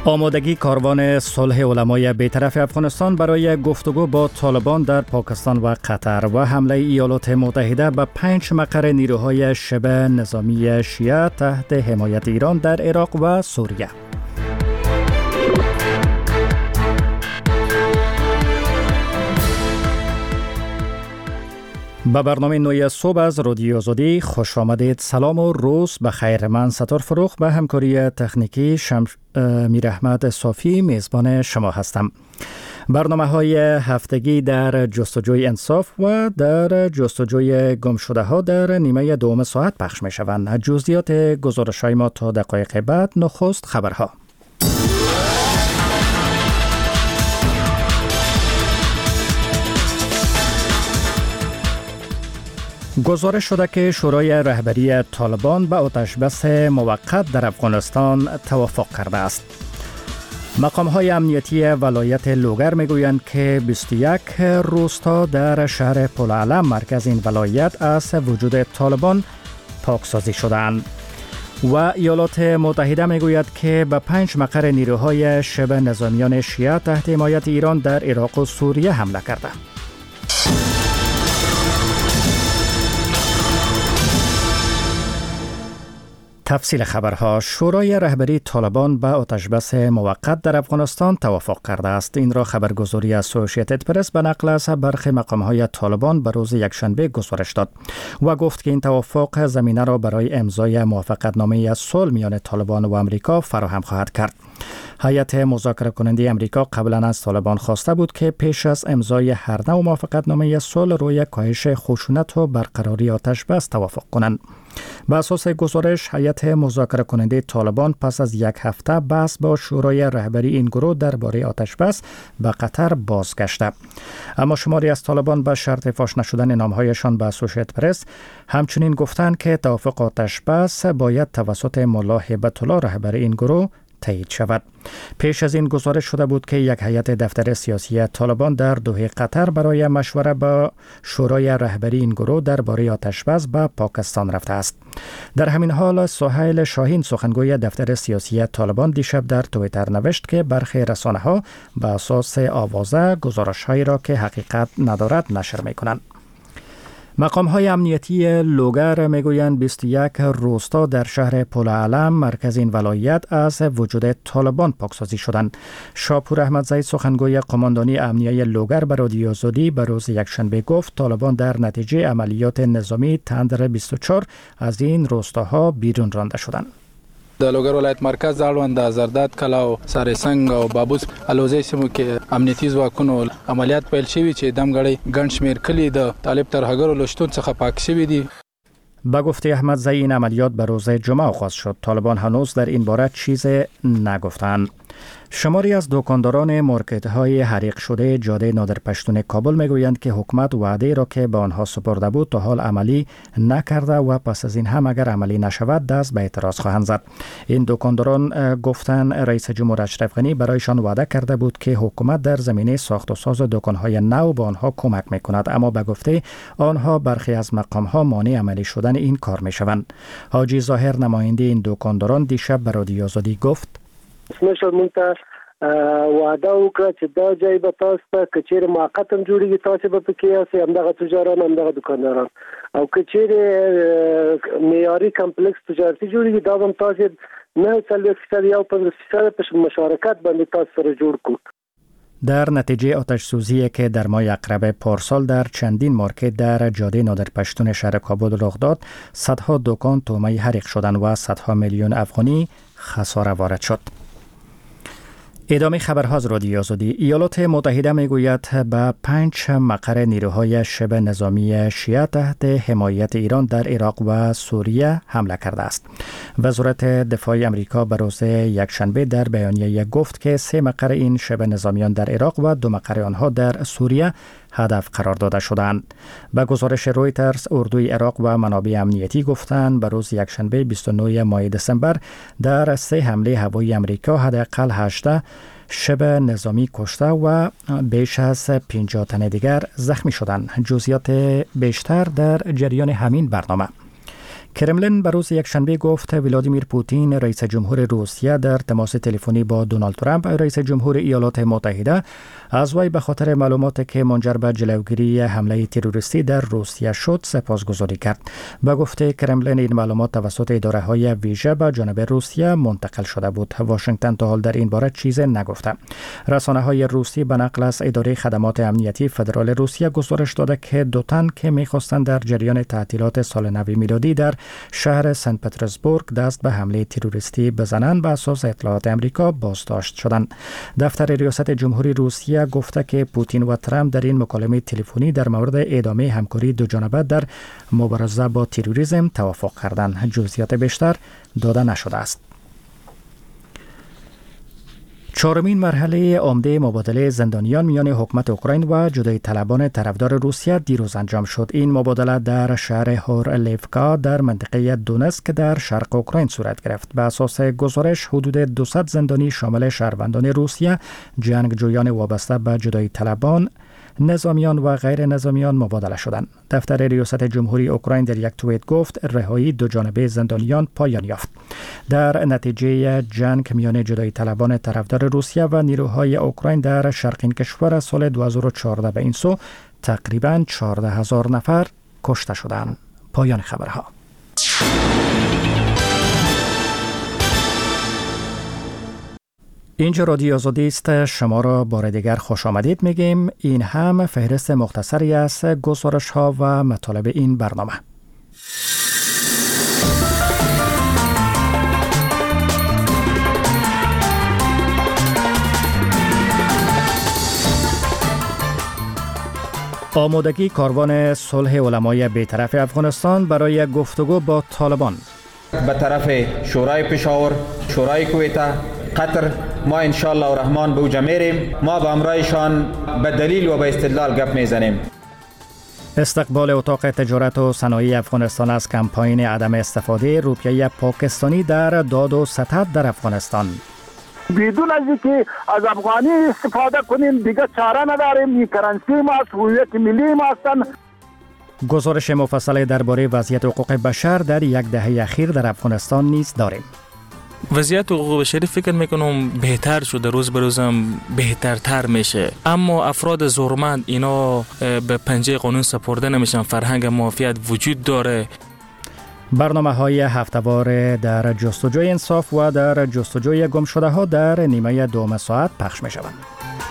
آمادگی کاروان صلح علمای بی‌طرف افغانستان برای گفتگو با طالبان در پاکستان و قطر و حمله ایالات متحده به 5 مقر نیروهای شبه نظامی شیعه تحت حمایت ایران در عراق و سوریه. به برنامه نوی صبح از رادیو آزادی خوش آمدید. سلام و روز بخیر. من ستار فروخ به همکاری تکنیکی میر احمد صافی میزبان شما هستم. برنامه‌های هفتگی در جستجوی انصاف و در جستجوی گمشده ها در نیمه دوم ساعت پخش می شوند. جزئیات گزارش‌های ما تا دقایق بعد. نخست خبرها. گزارش شده که شورای رهبری طالبان به آتش‌بس موقت در افغانستان توافق کرده است. مقام‌های امنیتی ولایت لوگر می‌گویند که 21 روستا در شهر پلعلم مرکز این ولایت از وجود طالبان پاکسازی شده‌اند. و ایالات متحده می‌گوید که به 5 مقر نیروهای شبه نظامیان شیعه تحت حمایت ایران در عراق و سوریه حمله کرده. تفصیل خبرها. شورای رهبری طالبان به آتش‌بس موقت در افغانستان توافق کرده است. این را خبرگزاری اسوسییتد پرس به نقل از برخی مقام‌های طالبان به روز یکشنبه گزارش داد و گفت که این توافق زمینه را برای امضای موافقتنامه صلح میان طالبان و آمریکا فراهم خواهد کرد. هیئت مذاکره کننده آمریکا قبلا از طالبان خواسته بود که پیش از امضای هر نوع موافقتنامه صلح روی کاهش خشونت و برقراری آتش‌بس توافق کنند. به اساس گزارش، هیئت مذاکره کننده طالبان پس از 1 هفته بحث با شورای رهبری این گروه درباره آتش‌بس به قطر بازگشته. اما شماری از طالبان به شرط فاش نشدن نامهایشان به اسوسییتد پرس همچنین گفتند که توافق آتش‌بس باید توسط ملا هیبت الله رهبر این گروه تایید شود. پیش از این گزارش شده بود که یک هیئت دفتر سیاسی طالبان در دوحه قطر برای مشوره با شورای رهبری این گروه درباره آتش‌بس به پاکستان رفته است. در همین حال سهیل شاهین سخنگوی دفتر سیاسی طالبان دیشب در توییتر نوشت که برخی رسانه‌ها به اساس آوازه گزارش‌هایی را که حقیقت ندارد نشر می‌کنند. مقام‌های امنیتی لوگر میگویند 21 روستا در شهر پلعلم مرکز این ولایت از وجود طالبان پاکسازی شدند. شاپور احمدزی سخنگوی قماندانی امنیه لوگر به رادیو آزادی به روز یکشنبه گفت طالبان در نتیجه عملیات نظامی تندر 24 از این روستاها بیرون رانده شدند. د لوګر ولایت مرکز اړوند د زرداد کلا او سارسنګ او بابوس الوزي سیمو کې امنیتي ځواکونو عملیات پیل شوي چې دمګړی ګڼ شمېر کلي د طالب ترهګرو له شتون څخه پاک شوي دي. با گفته احمدزی این عملیات به روز جمعه آغاز شد. طالبان هنوز در این باره چیزی نگفتند. شماری از دکانداران مارکت‌های حریق شده جاده نادر پشتون کابل میگویند که حکومت وعده را که به آنها سپرده بود تا حال عملی نکرده و پس از این هم اگر عملی نشود دست به اعتراض خواهند زد. این دکانداران گفتند رئیس جمهور اشرف غنی برایشان وعده کرده بود که حکومت در زمینه ساخت و ساز دکان‌های نو به آنها کمک میکند، اما به گفته آنها برخی از مقام‌ها مانع عملی شدن این کار میشوند. حاجی ظاهر نماینده این دکانداران دیشب به رادیو آزادی گفت سمشل مونته وعده وکړه چې دا ځای به تاسو ته کچېر موقت هم جوړیږي، تاسو به پکې یاست، همدغه تجاران همدغه دکانداران، او کچېر معیاري کمپلیکس تجارتي جوړیږي دا هم تاسو 9% یا 15% په مشارکت باندې تاسو سره جوړ کو. در نتیجه آتش سوزی که در ماه اقرب پارسال در چندین مارکت در جاده نادر پشتون شهر کابل رخ داد، صدها دکان تومه حریق شدند و صدها میلیون افغانی خساره وارد شد. ادامه خبرها از رادیو آزادی. ایالات متحده میگوید به 5 مقر نیروهای شبه نظامی شیعه تحت حمایت ایران در عراق و سوریه حمله کرده است. وزارت دفاع آمریکا به روز یکشنبه در بیانیه گفت که 3 مقر این شبه نظامیان در عراق و 2 مقر آنها در سوریه هدف قرار داده شدند. به گزارش رویترز، اردوی عراق و منابع امنیتی گفتند به روز یکشنبه 29 ماه دسامبر در 3 حمله هوایی آمریکا حداقل 18 شبه نظامی کشته و بیش از 50 تن دیگر زخمی شدند. جزئیات بیشتر در جریان همین برنامه. کرملین بر روز یکشنبه گفت ولادیمیر پوتین رئیس جمهور روسیه در تماس تلفنی با دونالد ترامپ رئیس جمهور ایالات متحده از وی به خاطر معلوماتی که منجر به جلوگیری حمله تروریستی در روسیه شد سپاسگزاری کرد. به گفته کرملین این معلومات توسط اداره‌های ویژه به جانب روسیه منتقل شده بود. واشنگتن تا حال در این باره چیزی نگفته. رسانه‌های روسی به نقل از اداره خدمات امنیتی فدرال روسیه گزارش داده که دو تن که می‌خواستند در جریان تعطیلات سال نو میلادی در شهر سن پترزبورگ دست به حمله تروریستی بزنند به اساس اطلاعات امریکا بازداشت شدند. دفتر ریاست جمهوری روسیه گفته که پوتین و ترامپ در این مکالمه تلفنی در مورد ادامه همکاری دو جانبه در مبارزه با تروریسم توافق کردند. جزئیات بیشتر داده نشده است. چهارمین مرحله عمده مبادله زندانیان میان حکومت اوکراین و جدایی طلبان طرفدار روسیه دیروز انجام شد. این مبادله در شهر هورلیفکا در منطقه دونسک در شرق اوکراین صورت گرفت. به اساس گزارش حدود 200 زندانی شامل شهروندان روسیه، جنگجویان وابسته به جدایی طلبان، نظامیان و غیر نظامیان مبادله شدند. دفتر ریاست جمهوری اوکراین در یک توییت گفت رهایی دو جانبه زندانیان پایان یافت. در نتیجه جنگ میان جدایی طلبان طرفدار روسیه و نیروهای اوکراین در شرق این کشور سال 2014 به این سو تقریباً 14,000 نفر کشته شدند. پایان خبرها. اینجا رادیو آزادی است. شما را بار دیگر خوش آمدید میگیم. این هم فهرست مختصری از گزارش ها و مطالب این برنامه. آمادگی کاروان صلح علمای بی‌طرف افغانستان برای گفتگو با طالبان. به طرف شورای پشاور، شورای کویته، قطر ما انشالله و رحمان به اوجا میریم. ما به امرایشان به دلیل و به استدلال گپ میزنیم. استقبال اتاق تجارت و صنایع افغانستان از کمپاین عدم استفاده روپیه پاکستانی در داد و ستد در افغانستان. بدون از اینکه از افغانی استفاده کنیم دیگه چاره نداریم. این کرنسی ما هویت ملی ما هستند. گزارش مفصل درباره وضعیت حقوق بشر در یک دهه اخیر در افغانستان نیز داریم. وضعیت حقوق بشری فکر میکنم بهتر شده، روز به روزم بهترتر میشه، اما افراد زورمند اینا به پنجه قانون سپرده نمیشن. فرهنگ مافیات وجود داره. برنامه های هفته‌وار در جستجوی انصاف و در جستجوی گم شده ها در نیمه دوم ساعت پخش می شوند.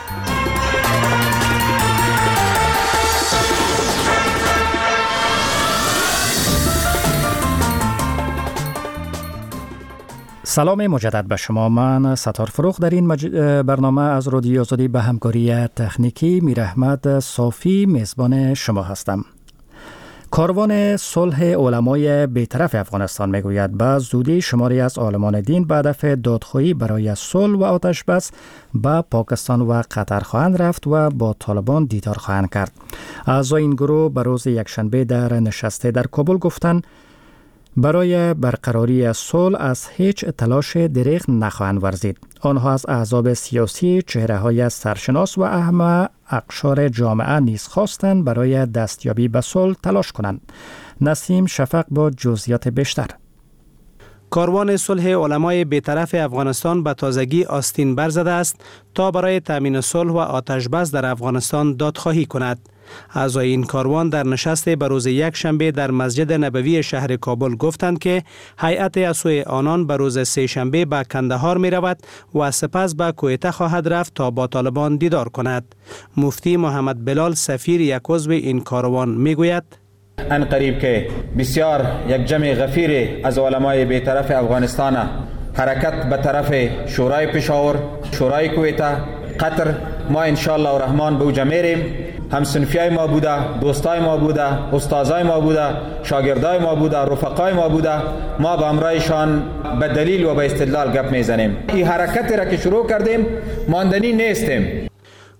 سلام مجدد به شما. من ستار فروخ در این برنامه از رادیو آزادی به همکاری تکنیکی میراحمد صافی میزبان شما هستم. کاروان صلح علمای بی‌طرف افغانستان میگوید به زودی شماری از عالمان دین به هدف دادخواهی برای صلح و آتش بس به پاکستان و قطر خواهند رفت و با طالبان دیدار خواهند کرد. اعضای این گروه به روز یکشنبه در نشسته در کابل گفتند برای برقراری صلح از هیچ تلاش دریغ نخواهند ورزید. آنها از احزاب سیاسی، چهره‌های سرشناس و اهم اقشار جامعه نیز خواستند برای دستیابی به صلح تلاش کنند. نسیم شفق با جزئیات بیشتر. کاروان صلح علمای بی‌طرف افغانستان به تازگی آستین برزده است تا برای تامین صلح و آتش بس در افغانستان دادخواهی کند. اعضای این کاروان در نشست به روز یکشنبه در مسجد نبوی شهر کابل گفتند که هیئت از سوی آنان به روز سه‌شنبه به کندهار می رود و سپس به کویته خواهد رفت تا با طالبان دیدار کند. مفتی محمد بلال سفیر یک عضو این کاروان می گوید ان قریب که بسیار یک جمع غفیر از علمای بی‌طرف افغانستان حرکت به طرف شورای پشاور، شورای کویته، قطر ما انشالله و رحمان به اوجا میریم. همسنفیای ما بوده، دوستای ما بوده، استادای ما بوده، شاگردای ما بوده، رفقای ما بوده. ما به امرایشان به دلیل و به استدلال گپ میزنیم. این حرکتی را که شروع کردیم ماندنی نیستیم.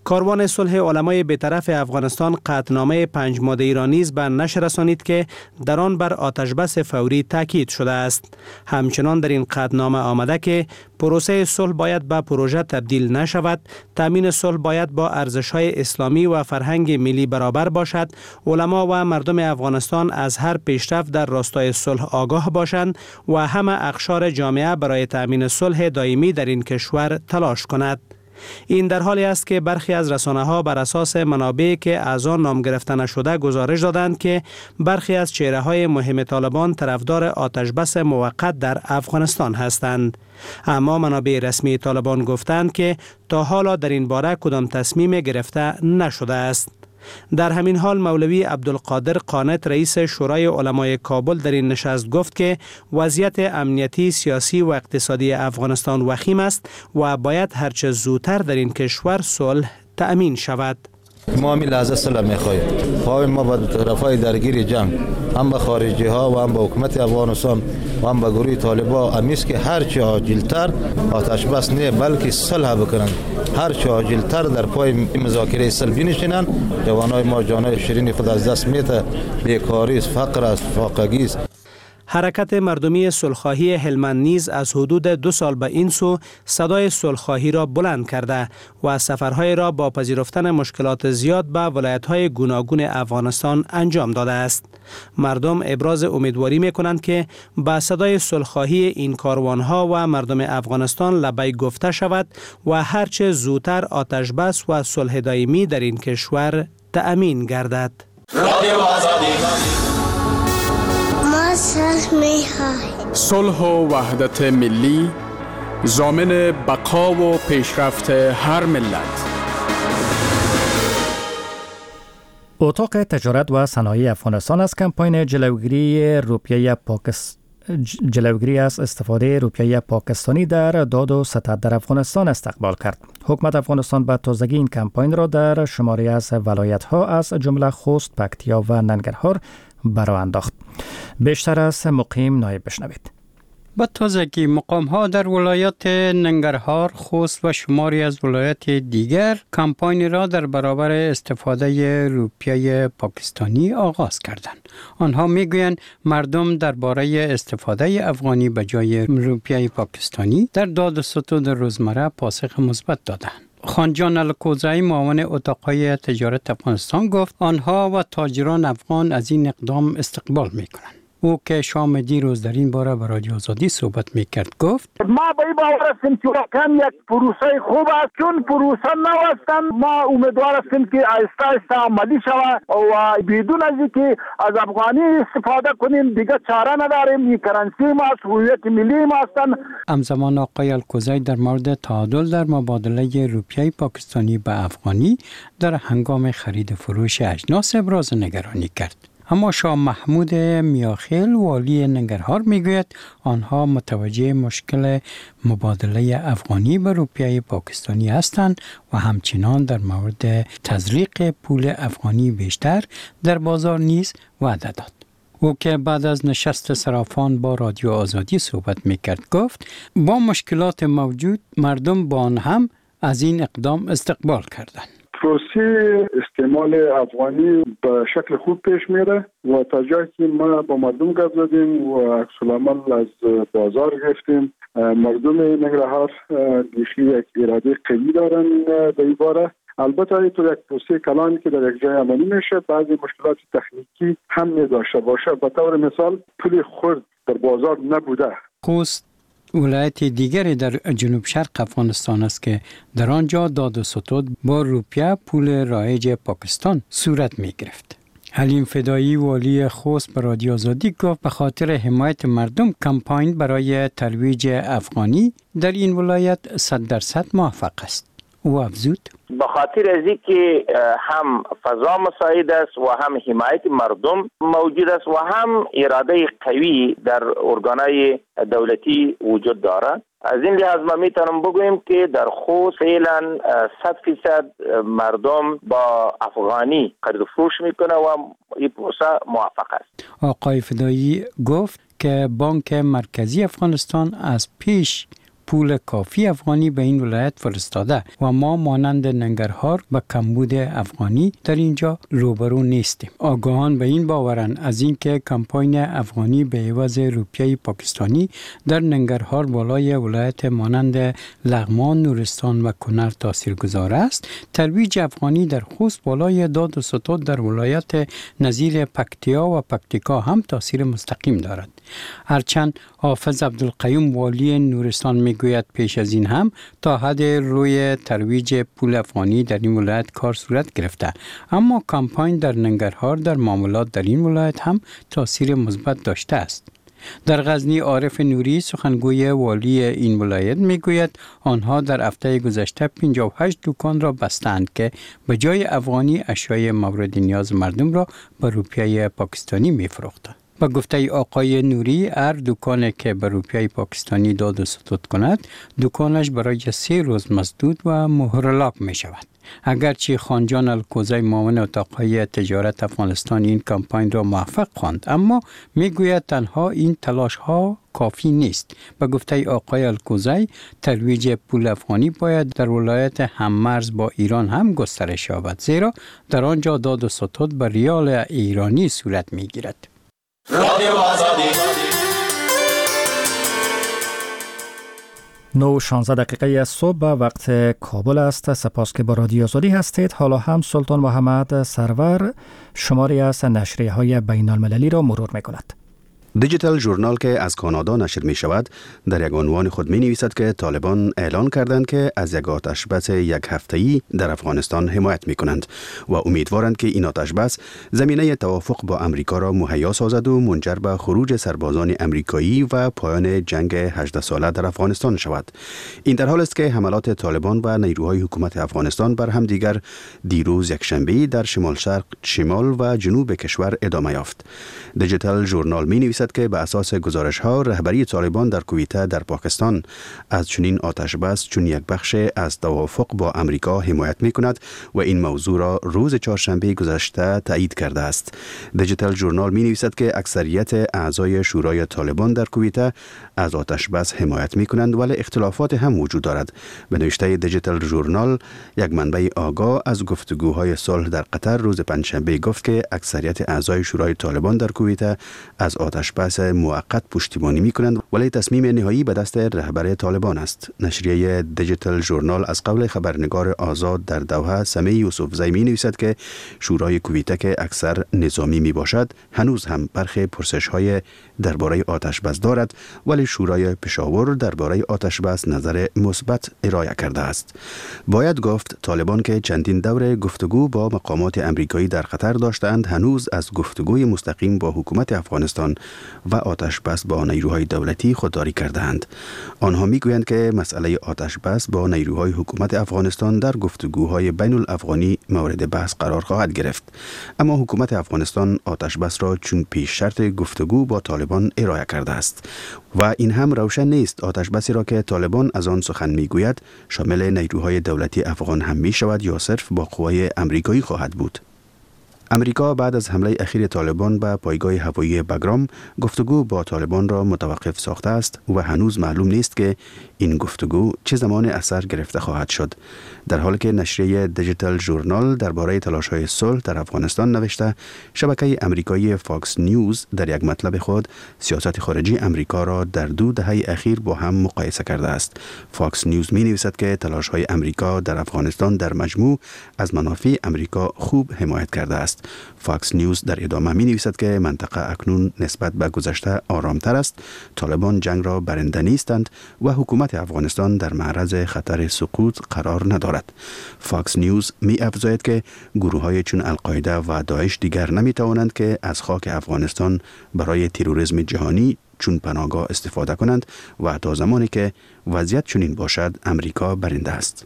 کاروان صلح علمای بی‌طرف افغانستان قطعنامه 5 ماده‌ای را نیز به نشر رسانید که در آن بر آتشبس فوری تاکید شده است. همچنان در این قطعنامه آمده که پروسه صلح باید به پروژه تبدیل نشود، تامین صلح باید با ارزش‌های اسلامی و فرهنگ ملی برابر باشد، علما و مردم افغانستان از هر پیشرفت در راستای صلح آگاه باشند و همه اقشار جامعه برای تامین صلح دائمی در این کشور تلاش کند. این در حالی است که برخی از رسانه‌ها بر اساس منابعی که از آن نام گرفته نشده گزارش دادند که برخی از چهره‌های مهم طالبان طرفدار آتشبس موقت در افغانستان هستند. اما منابع رسمی طالبان گفتند که تا حالا در این باره کدام تصمیم گرفته نشده است. در همین حال مولوی عبدالقادر قانت رئیس شورای علمای کابل در این نشست گفت که وضعیت امنیتی، سیاسی و اقتصادی افغانستان وخیم است و باید هرچه زودتر در این کشور صلح تأمین شود. ما همین لحظه صلح می‌خواهیم. پای ما با طرفای درگیر جنگ، هم به خارجی ها و هم به حکومت افغانستان و هم به گروه طالبان امیست که هرچه عاجلتر آتش بس نه بلکه صلح بکنند. هرچه عاجلتر در پای مذاکره صلح بنشینند. جوانای ما جانای شیرین خود از دست میده، بیکاری است، فقر است، فاقگی است. حرکت مردمی صلح‌خواهی هلمند نیز از حدود 2 سال به این سو صدای صلح‌خواهی را بلند کرده و سفرهای را با پذیرفتن مشکلات زیاد به ولایت‌های گوناگون افغانستان انجام داده است. مردم ابراز امیدواری می‌کنند که با صدای صلح‌خواهی این کاروان‌ها و مردم افغانستان لبیک گفته شود و هرچه زودتر آتش بس و صلح دائمی در این کشور تأمین گردد. صلح و وحدت ملی ضامن بقا و پیشرفت هر ملت. اتاق تجارت و صنایع افغانستان از کمپاین جلوگیری از استفاده روپیه پاکستانی در داد و ستد در افغانستان استقبال کرد. حکومت افغانستان به تازگی این کمپاین را در شماری از ولایت‌ها از جمله خوست، پکتیا و ننگرهار برآورد انداخت. بیشتر از مقیم نایب بشنوید. با تازگی مقام‌ها در ولایت ننگرهار، خوست و شماری از ولایات دیگر کمپاین را در برابر استفاده روپیه پاکستانی آغاز کردند. آنها میگویند مردم درباره استفاده افغانی به جای روپیه پاکستانی در داد و ستد روزمره پاسخ مثبت دادند. خانجان الکوزایی معاون اتاقهای تجارت افغانستان گفت آنها و تاجران افغان از این اقدام استقبال میکنند. او که شام دیروز در این باره با رادیو آزادی صحبت میکرد گفت ما به این باور هستیم که واقعا یک پروسه خوب است، چون پروسه نوستن ما امیدوار هستیم که آهسته آهسته عملی شود و بدون از اینکه از افغانی استفاده کنیم دیگه چاره نداریم. این کرنسی ما است، هویت ملی ما هستند. همزمان آقای الکوزایی در مورد تعادل در مبادله روپیه پاکستانی به افغانی در هنگام خرید فروش اجناس ابراز نگرانی کرد. اما شاه محمود میاخیل والی ننگرهار میگوید آنها متوجه مشکل مبادله افغانی به روپیه پاکستانی هستند و همچنان در مورد تزریق پول افغانی بیشتر در بازار نیز وعده داد. او که بعد از نشست صرافان با رادیو آزادی صحبت میکرد گفت با مشکلات موجود مردم با آن هم از این اقدام استقبال کردند. پروسه استعمال افغانی به شکل خوب پیش میره و تا جایی که ما با مردم گپ زدیم و عکس العمل از بازار گرفتیم، مردم ننگرهار دیشی یک اراده قوی دارن در این باره. البته اینطور یک پروسه کلانی که در یک جای عملی میشه بعضی مشکلات تکنیکی هم میداشته باشه. به طور مثال پول خرد در بازار نبوده. خوست ولایت دیگری در جنوب شرق افغانستان است که در آنجا داد و ستد با روپیه پول رایج پاکستان صورت می گرفت. حلیم فدایی والی خوست به رادیو آزادی گفت به خاطر حمایت مردم کمپاین برای ترویج افغانی در این ولایت 100% موفق است. او افزود به خاطر از اینکه هم فضا مساعد است و هم حمایت مردم موجود است و هم اراده قوی در ارگانهای دولتی وجود دارد. از این لحاظ ما میتونم بگویم که در خوست فعلا 100% مردم با افغانی خرید و فروش میکنه و این پروسه موفق است. آقای فدایی گفت که بانک مرکزی افغانستان از پیش پول کافی افغانی به این ولایت فرستاده و ما مانند ننگرهار به کمبود افغانی در اینجا روبرو نیستیم. آگاهان به این باورند از اینکه کمپاین افغانی به عوض روپیه پاکستانی در ننگرهار بالای ولایت مانند لغمان، نورستان و کنر تاثیرگذار است، ترویج افغانی در خوست بالای داد و ستود در ولایت نظیر پکتیا و پکتیکا هم تاثیر مستقیم دارد. هرچند حافظ عبدالقیوم والی نورستان میگوید پیش از این هم تا حد روی ترویج پول افغانی در این ولایت کار صورت گرفته، اما کمپاین در ننگرهار در معاملات در این ولایت هم تاثیر مثبت داشته است. در غزنی عارف نوری سخنگوی والی این ولایت میگوید آنها در هفته گذشته 58 دکان را بستند که به جای افغانی اشیای مورد نیاز مردم را به روپیه پاکستانی میفروختند. با گفته آقای نوری، هر دکانی که به روپیه پاکستانی داد و ستود کند، دکانش برای 3 روز مسدود و مهرلاک می شود. اگرچه خانجان الکوزی معاون اتاقهای تجارت افغانستان این کمپاین را موفق خواند، اما میگوید تنها این تلاش ها کافی نیست. به گفته آقای الکوزی، ترویج پول افغانی باید در ولایت هممرز با ایران هم گسترش یابد، زیرا در آنجا داد و ستود به ریال ایرانی صورت می گیرد. رادیو آزادی 9:16 از صبح وقت کابل است. سپاس که با رادیو آزادی هستید. حالا هم سلطان محمد سرور شماری از نشریه‌های بین المللی را مرور می‌کند. دیجیتال ژورنال که از کانادا نشر می شود در یک عنوان خود می نویسد که طالبان اعلان کردند که از یک آتش بس یک هفته‌ای در افغانستان حمایت می کنند و امیدوارند که این آتش بس زمینه توافق با امریکا را مهیا سازد و منجر به خروج سربازان امریکایی و پایان جنگ 18 ساله در افغانستان شود. این در حال است که حملات طالبان و نیروهای حکومت افغانستان بر هم دیگر دیروز یکشنبه در شمال شرق، شمال و جنوب کشور ادامه یافت. دیجیتال ژورنال می نویسد که به اساس گزارش ها رهبری طالبان در کویته در پاکستان از چنین آتش بس چون یک بخش از توافق با امریکا حمایت می کند و این موضوع را روز چهارشنبه گذشته تایید کرده است. دیجیتال ژورنال می نویسد که اکثریت اعضای شورای طالبان در کویته از آتش بس حمایت می کنند، ولی اختلافات هم وجود دارد. به نوشته دیجیتال ژورنال، یک منبع آگاه از گفتگوهای صلح در قطر روز پنجشنبه گفت که اکثریت اعضای شورای طالبان در کویته از آتش بس موقت پشتیبانی می کنند، ولی تصمیم نهایی به دست رهبر طالبان است. نشریه دیجیتال ژورنال از قول خبرنگار آزاد در دوحه سمی یوسفزی می نویسد که شورای کویته که اکثر نظامی می باشد هنوز هم برخی پرسش های درباره آتش بس دارد، ولی شورای پشاور درباره آتش بس نظر مثبت ارائه کرده است. باید گفت طالبان که چندین دور گفتگو با مقامات امریکایی در قطر داشتند، هنوز از گفتگوی مستقیم با حکومت افغانستان و آتش بس با نیروهای دولتی خودداری کردند. آنها میگویند که مسئله آتش بس با نیروهای حکومت افغانستان در گفتگوهای بین الافغانی مورد بحث قرار خواهد گرفت، اما حکومت افغانستان آتش بس را چون پیش شرط گفتگو با طالبان ارائه کرده است و این هم روشن نیست آتش بسی را که طالبان از آن سخن میگوید شامل نیروهای دولتی افغان هم می شود یا صرف با قوای امریکایی خواهد بود. امریکا بعد از حمله اخیر طالبان به پایگاه هوایی بگرام گفتگو با طالبان را متوقف ساخته است و هنوز معلوم نیست که این گفتگو چه زمان اثر گرفته خواهد شد. در حالی که نشریه دیجیتال ژورنال درباره تلاش‌های صلح در افغانستان نوشته، شبکه امریکایی فاکس نیوز در یک مطلب خود سیاست خارجی امریکا را در 2 دهه اخیر با هم مقایسه کرده است. فاکس نیوز می‌نویسد که تلاش‌های امریکا در افغانستان در مجموع از منافع امریکا خوب حمایت کرده است. فاکس نیوز در ادامه می‌نویسد که منطقه اکنون نسبت به گذشته آرامتر است، طالبان جنگ را برنده نیستند و حکومت افغانستان در معرض خطر سقوط قرار ندارد. فاکس نیوز می‌افزاید که گروه‌های چون القاعده و داعش دیگر نمی‌توانند که از خاک افغانستان برای تروریسم جهانی چون پناهگاه استفاده کنند و تا زمانی که وضعیت چنین باشد امریکا برنده است.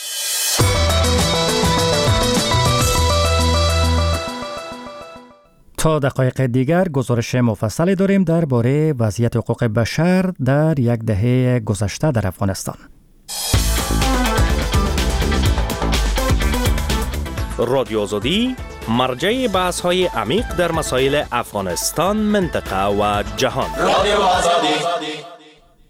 تا دقایق دیگر گزارش مفصلی داریم درباره وضعیت حقوق بشر در یک دهه گذشته در افغانستان. رادیو آزادی مرجع بحث‌های عمیق در مسائل افغانستان، منطقه و جهان. رادیو آزادی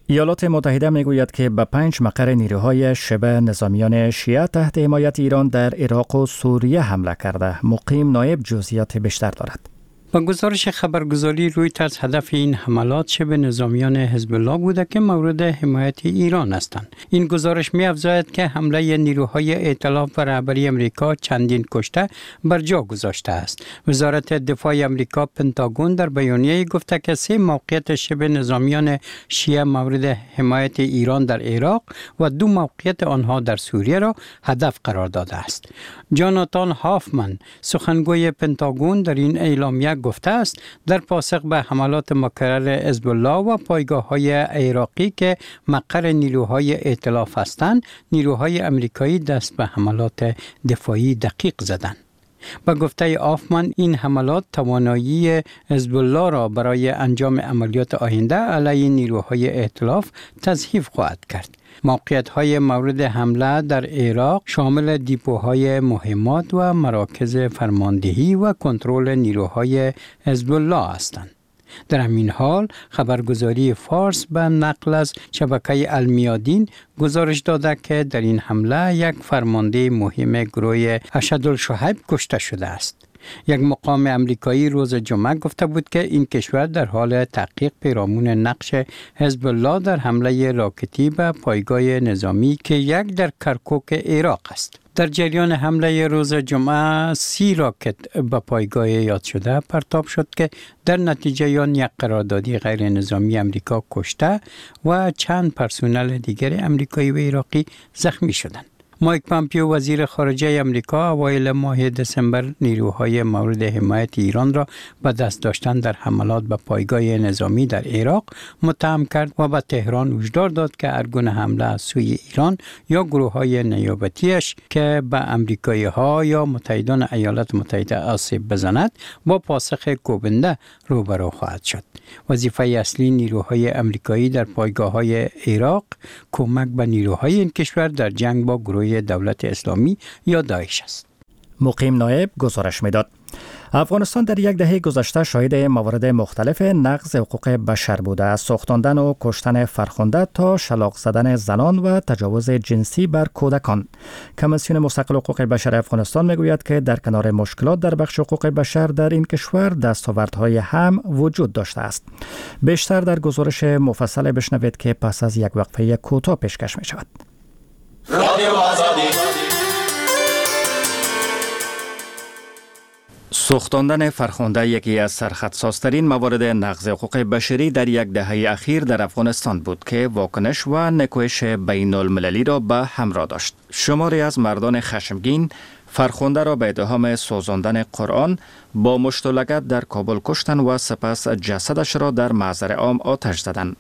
ایالات متحده میگوید که به 5 مقر نیروهای شبه نظامیان شیعه تحت حمایت ایران در عراق و سوریه حمله کرده. مقیم نایب جزئیات بیشتر دارد. با گزارش خبرگزاری رویترز هدف این حملات شبه نظامیان حزب الله بوده که مورد حمایت ایران هستند. این گزارش می‌افزاید که حمله نیروهای ائتلاف و رهبری امریکا چندین کشته بر جا گذاشته است. وزارت دفاع امریکا پنتاگون در بیانیه گفته که 3 موقعیت شبه نظامیان شیعه مورد حمایت ایران در عراق و 2 موقعیت آنها در سوریه را هدف قرار داده است. جاناتان هافمن سخنگوی پنتاگون در این اعلامیه گفته است در پاسخ به حملات مکرر حزب الله و پایگاه‌های عراقی که مقر نیروهای ائتلاف هستند، نیروهای آمریکایی دست به حملات دفاعی دقیق زدند. با گفته آفمن این حملات توانایی حزب الله را برای انجام عملیات آینده علیه نیروهای ائتلاف تضعیف خواهد کرد. موقعیت‌های مورد حمله در عراق شامل دیپوهای مهمات و مراکز فرماندهی و کنترل نیروهای حزب الله هستند. در همین حال خبرگزاری فارس به نقل از شبکه المیادین گزارش داده که در این حمله یک فرمانده مهم گروه اشدالشهب کشته شده است. یک مقام امریکایی روز جمعه گفته بود که این کشور در حال تحقیق پیرامون نقش حزب الله در حمله راکتی به پایگاه نظامی که یک در کرکوک عراق است. در جریان حمله روز جمعه 30 راکت به پایگاه یاد شده پرتاب شد که در نتیجه آن یک قراردادی غیر نظامی امریکا کشته و چند پرسنل دیگر امریکایی و عراقی زخمی شدند. مایک پامپیو وزیر خارجه امریکا اوایل ماه دسامبر نیروهای مورد حمایت ایران را به دست داشتن در حملات به پایگاه نظامی در عراق متهم کرد و به تهران هشدار داد که هر گونه حمله از سوی ایران یا گروه‌های نیابتیش که به امریکایی‌ها یا متحدان ایالات متحده آسیب بزند با پاسخ کوبنده روبرو خواهد شد. وظیفه اصلی نیروهای امریکایی در پایگاه‌های عراق کمک به نیروهای این کشور در جنگ با گروه دولت اسلامی یا داعش است. مقیم نایب گزارش می‌داد. افغانستان در یک دهه گذشته شاهد موارد مختلف نقض حقوق بشر بوده، از سوختاندن و کشتن فرخنده تا شلاق زدن زنان و تجاوز جنسی بر کودکان. کمیسیون مستقل حقوق بشر افغانستان میگوید که در کنار مشکلات در بخش حقوق بشر در این کشور دستاوردهای هم وجود داشته است. بیشتر در گزارش مفصل بشنوید که پس از یک وقفه کوتاه پیشکش می شود. رادیو آزادی. سوختاندن فرخنده یکی از سرخطسازترین موارد نقض حقوق بشری در یک دهه اخیر در افغانستان بود که واکنش و نکوهش بین المللی را به همراه داشت. شماری از مردان خشمگین فرخنده را به اتهام سوزاندن قرآن با مشت و لگد در کابل کشتن و سپس جسدش را در محضر عام آتش زدند.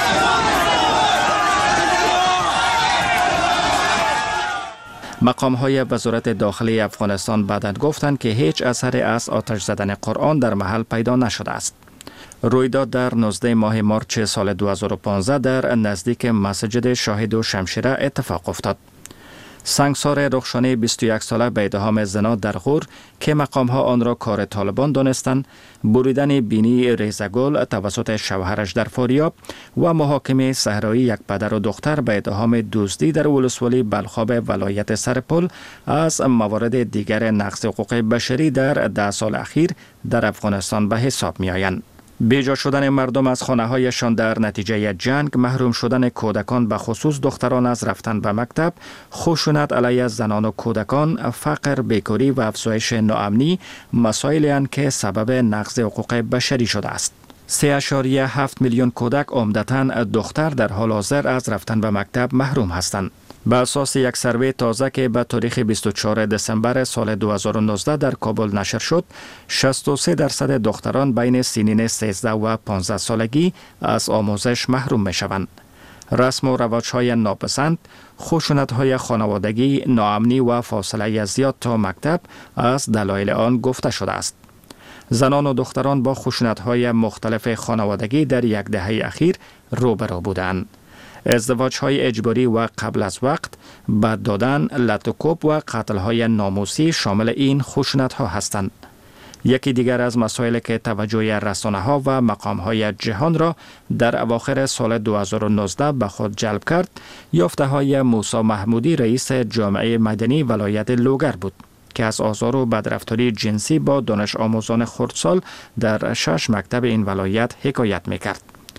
مقام‌های وزارت داخلی افغانستان بعداً گفتند که هیچ اثری از آتش زدن قرآن در محل پیدا نشده است. رویداد در 19 ماه مارچ سال 2015 در نزدیک مسجد شاهد و شمشیره اتفاق افتاد. سنگسار رخشانی 21 ساله به اتهام زنا در غور که مقام‌ها آن را کار طالبان دانستند، بریدن بینی ریزگل توسط شوهرش در فاریاب و محاکمه صحرایی یک پدر و دختر به اتهام دزدی در ولسوالی بلخاب ولایت سرپل از موارد دیگر نقض حقوق بشری در 10 سال اخیر در افغانستان به حساب می‌آیند. بیجا شدن مردم از خانه‌هایشان در نتیجه جنگ، محروم شدن کودکان به خصوص دختران از رفتن به مکتب، خشونت علیه زنان و کودکان، فقر، بیکاری و افزایش ناامنی مسائلی اند که سبب نقض حقوق بشری شده است. 3.7 میلیون کودک عمدتاً دختر در حال حاضر از رفتن به مکتب محروم هستند. به اساس یک سروی تازه که به تاریخ 24 دسامبر سال 2019 در کابل نشر شد، 63% دختران بین سنین 13 و 15 سالگی از آموزش محروم می شوند. رسم و رواج‌های ناپسند، خشونت‌های خانوادگی، ناامنی و فاصله زیاد تا مکتب از دلایل آن گفته شده است. زنان و دختران با خشونت‌های مختلف خانوادگی در یک دهه اخیر روبرو بودند. ازدواج‌های اجباری و قبل از وقت، بد دادن، لطوکوب و قتل‌های ناموسی شامل این خشونت‌ها هستند. یکی دیگر از مسائلی که توجه رسانه‌ها و مقام‌های جهان را در اواخر سال 2019 به خود جلب کرد، یافته‌های موسی محمودی رئیس جامعه مدنی ولایت لوگر بود که از آزار و بدرفتاری جنسی با دانش آموزان خردسال در 6 مکتب این ولایت حکایت می‌کرد.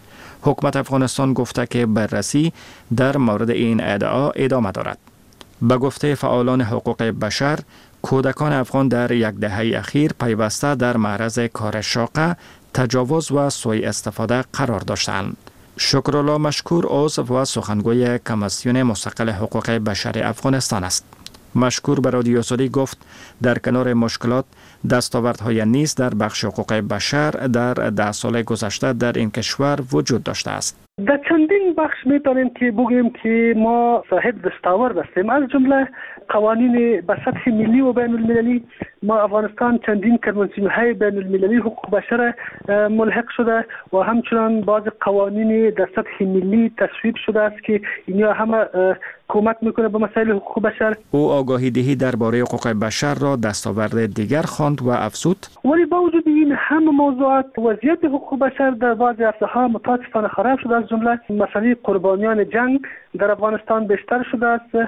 حکومت افغانستان گفته که بررسی در مورد این ادعا ادامه دارد. به گفته فعالان حقوق بشر، کودکان افغان در یک دهه اخیر پیوسته در معرض کار شاقه، تجاوز و سوء استفاده قرار داشتند. شکرالله مشکور عضو و سخنگوی کمیسیون مستقل حقوق بشر افغانستان است. مشکور به رادیو آزادی گفت در کنار مشکلات، دستاوردهای نیز در بخش حقوق بشر در 10 سال گذشته در این کشور وجود داشته است. در چندین بخش میتونیم که بگوییم که ما صاحب دستاورد هستیم. از جمله قوانین به سطح ملی و بین المللی، ما افغانستان چندین کنوانسیون‌های بین المللی حقوق بشر ملحق شده و همچنان بعض قوانین در سطح ملی تصویب شده است که اینا همه کمک میکنه به مسائل حقوق بشر. او آگاهی دهی درباره حقوق بشر را دستاورد دیگر خواند و افزود: ولی با وجود این همه موضوعات، وضعیت حقوق بشر در بعضی عرصه‌ها متاسفانه خراب شده. از جمله مسئله قربانیان جنگ در افغانستان بیشتر شده است.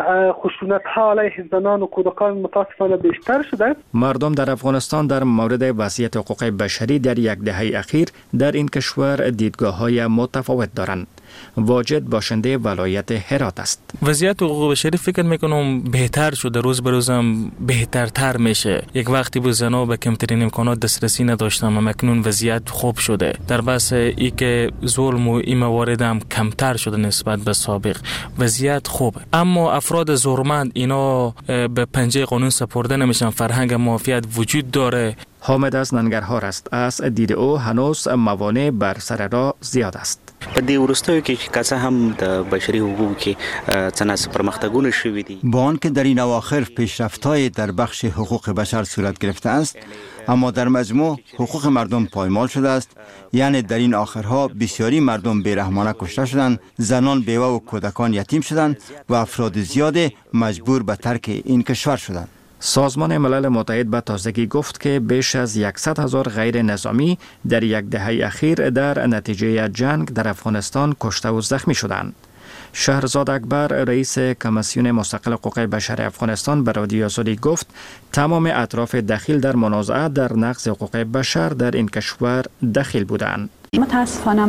خشونت‌ها علیه زنان و کودکان متاسفانه بیشتر شده. مردم در افغانستان در مورد وضعیت حقوق بشری در یک دهه اخیر در این کشور دیدگاه‌های متفاوت دارند. واجد باشنده ولایت هرات است. وضعیت حقوق بشری فکر میکنم بهتر شده، روز به روزم بهترتر میشه. یک وقتی بود زنها به کمترین امکانات دسترسی نداشتن، اما اکنون وضعیت خوب شده. در بحث ای که ظلم و این موارد هم کمتر شده نسبت به سابق. وضعیت خوبه، اما افراد زورمند اینا به پنجه قانون سپرده نمیشن. فرهنگ مافیات وجود داره. حامد از ننگرهار است. از دید او هنوز موانع بر سر راه زیاد است. په دې وروستیو کې که هم د بشري حقوقو کې څه پرمختګونه شوي دي، با آنکه در این اواخر پیشرفت‌های در بخش حقوق بشر صورت گرفته است، اما در مجموع حقوق مردم پایمال شده است. یعنی در این آخرها بسیاری مردم بیرحمانه کشته شدند، زنان، بیوه و کودکان یتیم شدند و افراد زیاد مجبور به ترک این کشور شدند. سازمان ملل متحد به تازگی گفت که بیش از 100,000 غیر نظامی در یک دهه اخیر در نتیجه جنگ در افغانستان کشته و زخمی شدند. شهرزاد اکبر رئیس کمیسیون مستقل حقوق بشر افغانستان به رادیو آزادی گفت تمام اطراف دخیل در منازعه در نقض حقوق بشر در این کشور دخیل بودند. متاسفانه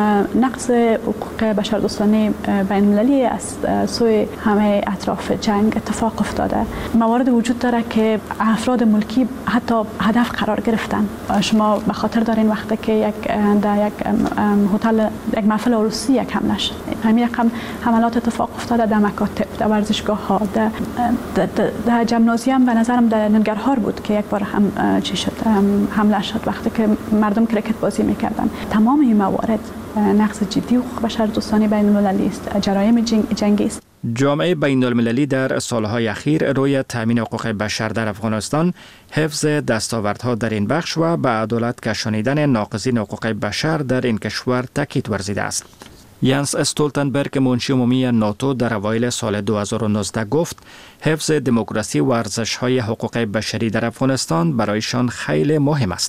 نقض حقوق بشردوستانه بین المللی از سوی همه اطراف جنگ اتفاق افتاده. موارد وجود داره که افراد ملکی حتی هدف قرار گرفتن. شما به خاطر دارین وقتی که در یک هتل، یک محفل عروسی یک حمله شد. همین رقم حملات اتفاق افتاده در مکاتب، در ورزشگاه ها، در جمنازیوم. به نظرم در ننگرهار بود که یک بار هم چی شد، حمله شد وقتی که مردم کرکت بازی میکردن. تمام این موارد نقض جدی حقوق بشردوستانه بین المللی است، جرایم جنگی است. جامعه بین المللی در سالهای اخیر روی تامین حقوق بشر در افغانستان، حفظ دستاوردها در این بخش و به عدالت کشانیدن ناقضین حقوق بشر در این کشور تاکید ورزیده است. ینس استولتنبرگ منشی عمومی ناتو در اوایل سال 2019 گفت حفظ دموکراسی و ارزش‌های حقوق بشری در افغانستان برایشان خیلی مهم است.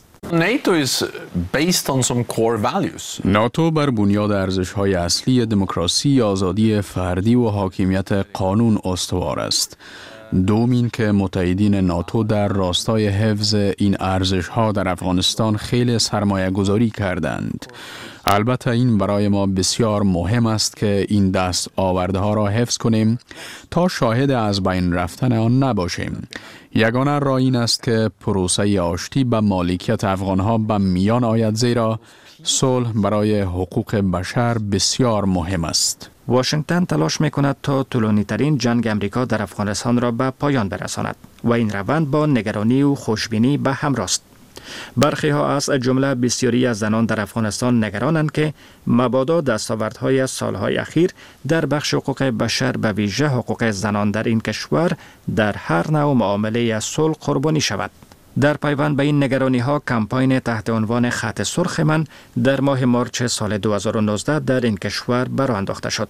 ناتو بر بنیاد ارزش‌های اصلی دموکراسی، آزادی فردی و حاکمیت قانون استوار است. دومین که متحدین ناتو در راستای حفظ این ارزش‌ها در افغانستان خیلی سرمایه گذاری کردند. البته این برای ما بسیار مهم است که این دست آورده ها را حفظ کنیم تا شاهد از بین رفتن آن نباشیم. یگانه راه این است که پروسه آشتی به مالکیت افغان ها به میان آید، زیرا صلح برای حقوق بشر بسیار مهم است. واشنگتن تلاش میکند تا طولانی ترین جنگ امریکا در افغانستان را به پایان برساند و این روند با نگرانی و خوشبینی به همراه است. برخی ها از جمله بسیاری از زنان در افغانستان نگرانند که مبادا دستاوردهای سالهای اخیر در بخش حقوق بشر به ویژه حقوق زنان در این کشور در هر نوع معامله صلح قربانی شود. در پیوند به این نگرانی ها کمپاین تحت عنوان خط سرخ من در ماه مارچ سال 2019 در این کشور برآورده شد.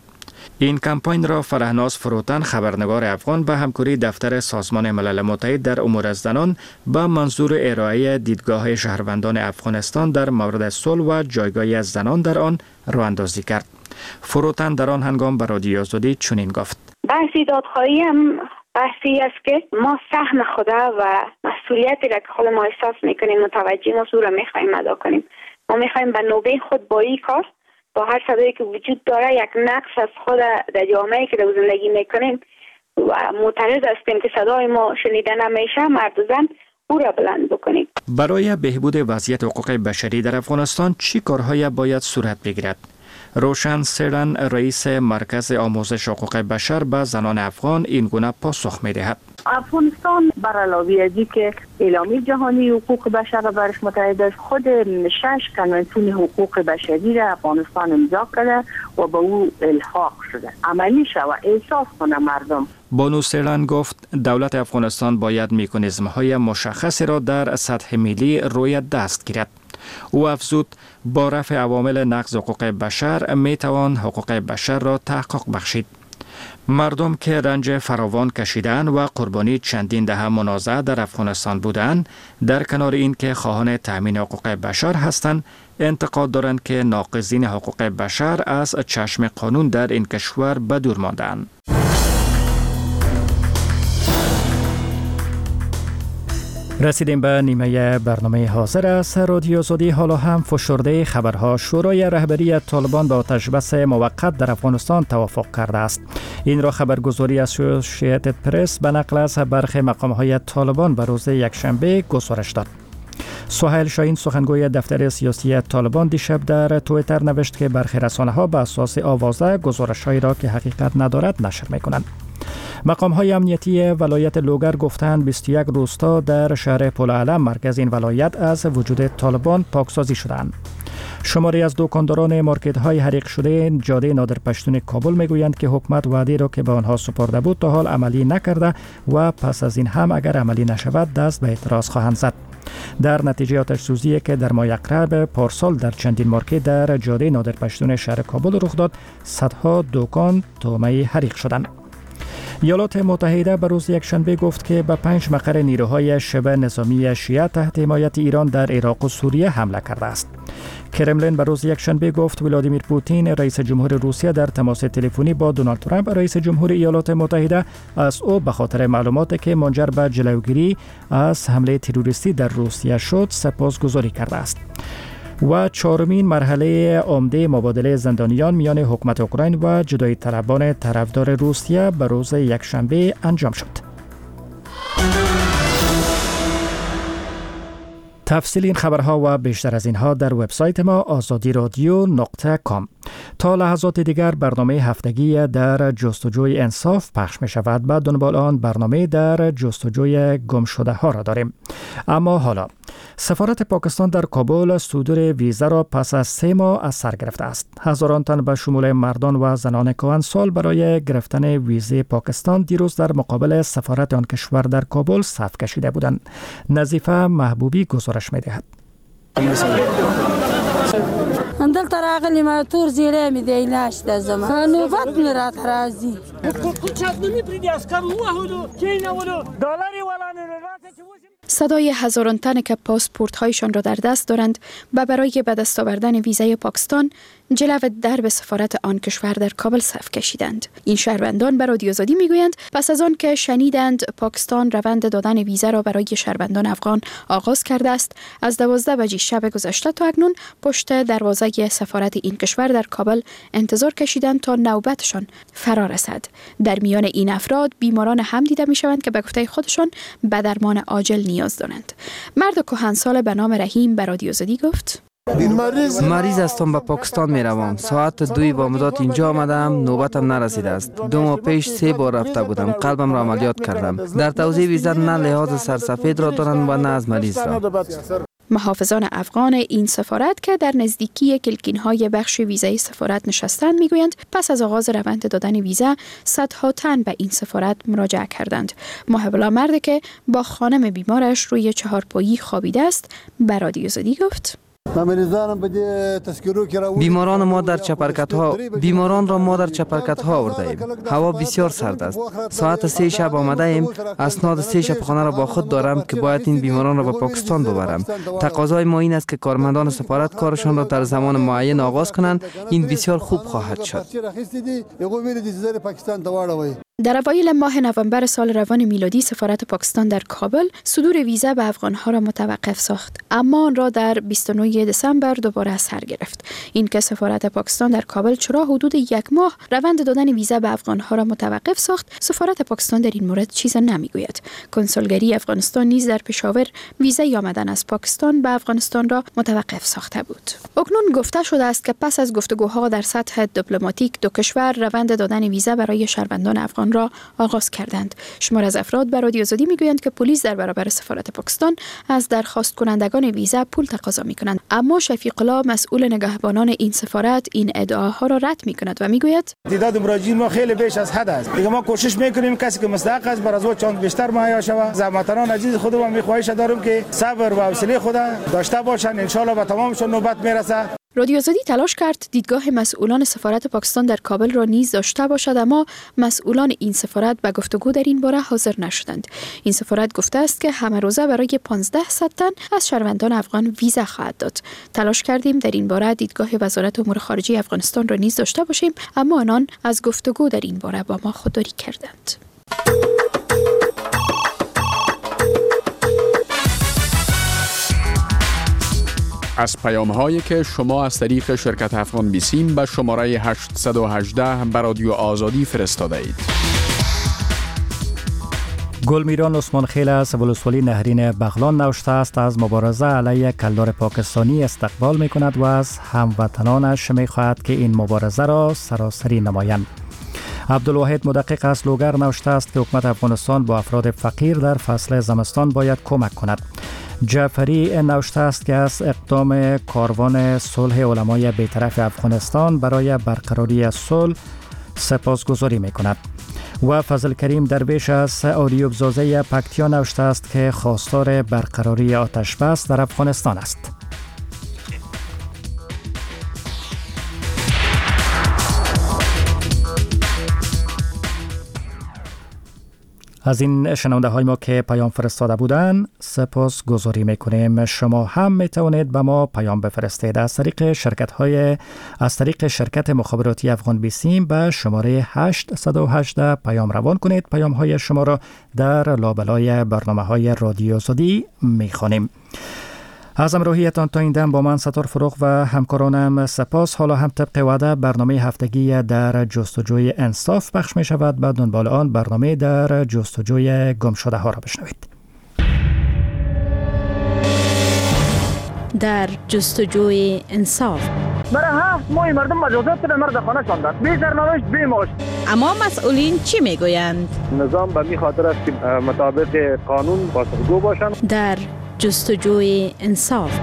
این کمپاین را فرهناز فروتن خبرنگار افغان به همکاری دفتر سازمان ملل متحد در امور زنان به منظور ارائه دیدگاه شهروندان افغانستان در مورد صلح و جایگاه زنان در آن راهاندازی کرد. فروتن در آن هنگام به رادیو آزادی چنین گفت: بحثی دادخواهی هم بحثی است که ما سهم خدا و مسئولیتی را که خود ما احساس میکنیم متوجه مسئول را میخوایم ادا کنیم. ما میخوایم به نوبه خود با این کار با هر صدایی که وجود داره یک نقص از خود در جامعه که در زندگی میکنیم و معترض هستیم که صدای ما شنیده نمیشه، مرد و زن او را بلند بکنیم. برای بهبود وضعیت حقوق بشری در افغانستان چی کارهای باید صورت بگیرد؟ روشن سرن رئیس مرکز آموزش حقوق بشر به زنان افغان این گونه پاسخ می‌دهد. افغانستان بر علاوه از که اعلامیه جهانی حقوق بشر را برش متحد است، خود 6 کنوانسیون حقوق بشری را افغانستان امضا کرده و به او الحاق شده. عملی شود، احساس کنه مردم. بانو سرن گفت دولت افغانستان باید مکانیزم‌های مشخصی را در سطح ملی روی دست گیرد. او افزود با رفع عوامل نقض حقوق بشر می توان حقوق بشر را تحقق بخشید. مردم که رنج فراوان کشیدند و قربانی چندین دهه منازعه در افغانستان بودند، در کنار این که خواهان تامین حقوق بشر هستند، انتقاد دارند که ناقضین حقوق بشر از چشم قانون در این کشور به دور ماندند. رسیدیم به نیمه برنامه حاضر است. رادیو آزادی حالا هم فشرده خبرها. شورای رهبری طالبان به آتشبس موقت در افغانستان توافق کرده است. این را خبرگزاری اسوسییتد پرس به نقل از برخی مقام‌های طالبان به روز یکشنبه گزارش داد. سهیل شاهین سخنگوی دفتر سیاسی طالبان دیشب در توییتر نوشت که برخی رسانه‌ها به اساس آوازه گزارش‌هایی را که حقیقت ندارد نشر می‌کنند. مقام‌های امنیتی ولایت لوگر گفتند 21 روستا در شهر پلعلم مرکز این ولایت از وجود طالبان پاکسازی شدند. شماری از دکانداران مارکت‌های حریق شده جاده نادر پشتون کابل میگویند که حکومت وعده را که به آنها سپرده بود تا حال عملی نکرده و پس از این هم اگر عملی نشود دست به اعتراض خواهند زد. در نتیجه آتش سوزی که در ماه اکتبر پارسال در چندین مارکت در جاده نادر پشتون شهر کابل رخ داد، صدها دکان تومه حریق شدند. ایالات متحده به روز یکشنبه گفت که به 5 مقر نیروهای شبه نظامی شیعه تحت حمایت ایران در عراق و سوریه حمله کرده است. کرملین به روز یکشنبه گفت ولادیمیر پوتین رئیس جمهور روسیه در تماس تلفنی با دونالد ترامپ رئیس جمهور ایالات متحده از او به خاطر معلوماتی که منجر به جلوگیری از حمله تروریستی در روسیه شد سپاسگزاری کرده است. و 4مین مرحله عمده مبادله زندانیان میان حکومت اوکراین و جدایی طلبان طرفدار روسیه به روز یکشنبه انجام شد. تفصیل این خبرها و بیشتر از اینها در وبسایت ما azadiradyo.com. تا لحظات دیگر برنامه هفتگی در جستجوی انصاف پخش می شود. بعد دنبال آن برنامه در جستجوی گم شده ها را داریم. اما حالا سفارت پاکستان در کابل صدور ویزا را پس از 3 ماه از سر گرفته است. هزاران تن به شمول مردان و زنان کهنسال برای گرفتن ویزای پاکستان دیروز در مقابل سفارت آن کشور در کابل صف کشیده بودند. نظیفه محبوبی گزارش می‌دهد. اندل تراغلی ما تور زیره می دیناش در زمان نوبت می را ترازی صدای هزاران تن که پاسپورت هایشان را در دست دارند و برای به دست آوردن ویزای پاکستان جلو درب سفارت آن کشور در کابل صف کشیدند. این شهروندان به رادیو آزادی میگویند پس از آن که شنیدند پاکستان روند دادن ویزا را برای شهروندان افغان آغاز کرده است، از 12 بجه شب گذشته تا اکنون پشت دروازه سفارت این کشور در کابل انتظار کشیدند تا نوبتشان فرا رسد. در میان این افراد بیماران هم دیده می شوند که به گفته خودشان به درمان عاجل نیاز دارند. مرد کهنسال به نام رحیم به رادیو آزادی گفت: مریض هستم، به پاکستان می روم. ساعت 2 بامداد اینجا آمدم، نوبتم نرسیده است. 2 ماه پیش 3 بار رفته بودم، قلبم را عملیات کردم. در توضیح ویزا نه لحاظ سرسفید را دارند و نه از مریض را. محافظان افغان این سفارت که در نزدیکی کلکین‌های بخش ویزای سفارت نشستند میگویند پس از آغاز روند دادن ویزا صدها تن به این سفارت مراجعه کردند. محب الله مرد که با خانم بیمارش روی 4 پایی خوابیده است به رادیو آزادی گفت: بیماران ما در بیماران را ما در چپرکت ها آورده ایم. هوا بسیار سرد است. ساعت 3 شب آمده ایم. اسناد 3 شبخانه را با خود دارم که باید این بیماران را به پاکستان ببرم. تقاضای ما این است که کارمندان سفارت کارشان را در زمان معین آغاز کنند. این بسیار خوب خواهد شد. در اوایل ماه نوامبر سال روان میلادی سفارت پاکستان در کابل صدور ویزا به افغانها را متوقف ساخت، اما آن را در 29 دسامبر دوباره از سر گرفت. این که سفارت پاکستان در کابل چرا حدود 1 ماه روند دادن ویزا به افغانها را متوقف ساخت، سفارت پاکستان در این مورد چیز نمیگوید. کنسولگری افغانستان نیز در پشاور ویزای آمدن از پاکستان به افغانستان را متوقف ساخته بود. اکنون گفته شده است که پس از گفتگوها در سطح دیپلماتیک دو کشور روند دادن ویزا برای شهروندان افغان را آغاز کردند. شمار از افراد به رادیو آزادی میگویند که پلیس در برابر سفارت پاکستان از درخواست کنندگان ویزا پول تقاضا میکنند، اما شفیق الله مسئول نگهبانان این سفارت این ادعاها را رد میکند و میگوید تعداد مراجعین ما خیلی بیش از حد است. دیگه ما کوشش میکنیم کسی که مستحق است بر از او چند بیشتر مهیا شود. زحمتان عزیز خودم میخواهش دارم که صبر و حوصله خود داشته باشند، ان شاء الله به تمامشون نوبت میرسه. رادیو آزادی تلاش کرد دیدگاه مسئولان سفارت پاکستان در کابل را نیز داشته باشد، اما مسئولان این سفارت به گفتگو در این باره حاضر نشدند. این سفارت گفته است که همه روزه برای 1500 تن از شهروندان افغان ویزا خواهد داد. تلاش کردیم در این باره دیدگاه وزارت امور خارجه افغانستان را نیز داشته باشیم، اما آنان از گفتگو در این باره با ما خودداری کردند. از پیام هایی که شما از طریق شرکت افغان بیسیم به شماره 818 به رادیو آزادی فرستاده اید. گلمیران عثمان خیل از ولسوالی نهرین بغلان نوشته است از مبارزه علیه کلدار پاکستانی استقبال می کند و از هموطنانش می خواهد که این مبارزه را سراسری نمایند. عبدالواحد مدقق از لوگر نوشته است که حکومت افغانستان با افراد فقیر در فصل زمستان باید کمک کند. جعفری نوشته است که از اقدام کاروان صلح علمای بی‌طرف افغانستان برای برقراری صلح سپاسگزاری می کند. و فضل کریم درویش از آریوب زوزه پکتیا نوشته است که خواستار برقراری آتش بس در افغانستان است. از این شنونده های ما که پیام فرستاده بودند سپاس گذاری میکنیم. شما هم میتوانید به ما پیام بفرستید از طریق شرکت مخابراتی افغان بیسیم به شماره 818 پیام روان کنید. پیام های شما را در لابلای برنامه های رادیو آزادی میخوانیم. از همراهیتان تا این دم با من ستار فروغ و همکارانم سپاس. حالا هم طبق وعده برنامه هفتگی در جستجوی انصاف پخش می شود. بعد دنبال آن برنامه در جستجوی گم شده ها را بشنوید. در جستجوی انصاف برای 7 ماه مردم مجازات به مرد خانه شاندند، بی سرنوشت بی معاش. اما مسئولین چی میگویند؟ نظام به می خاطر است که مطابق قانون پاسخگو باشند. در جستجوی انصاف.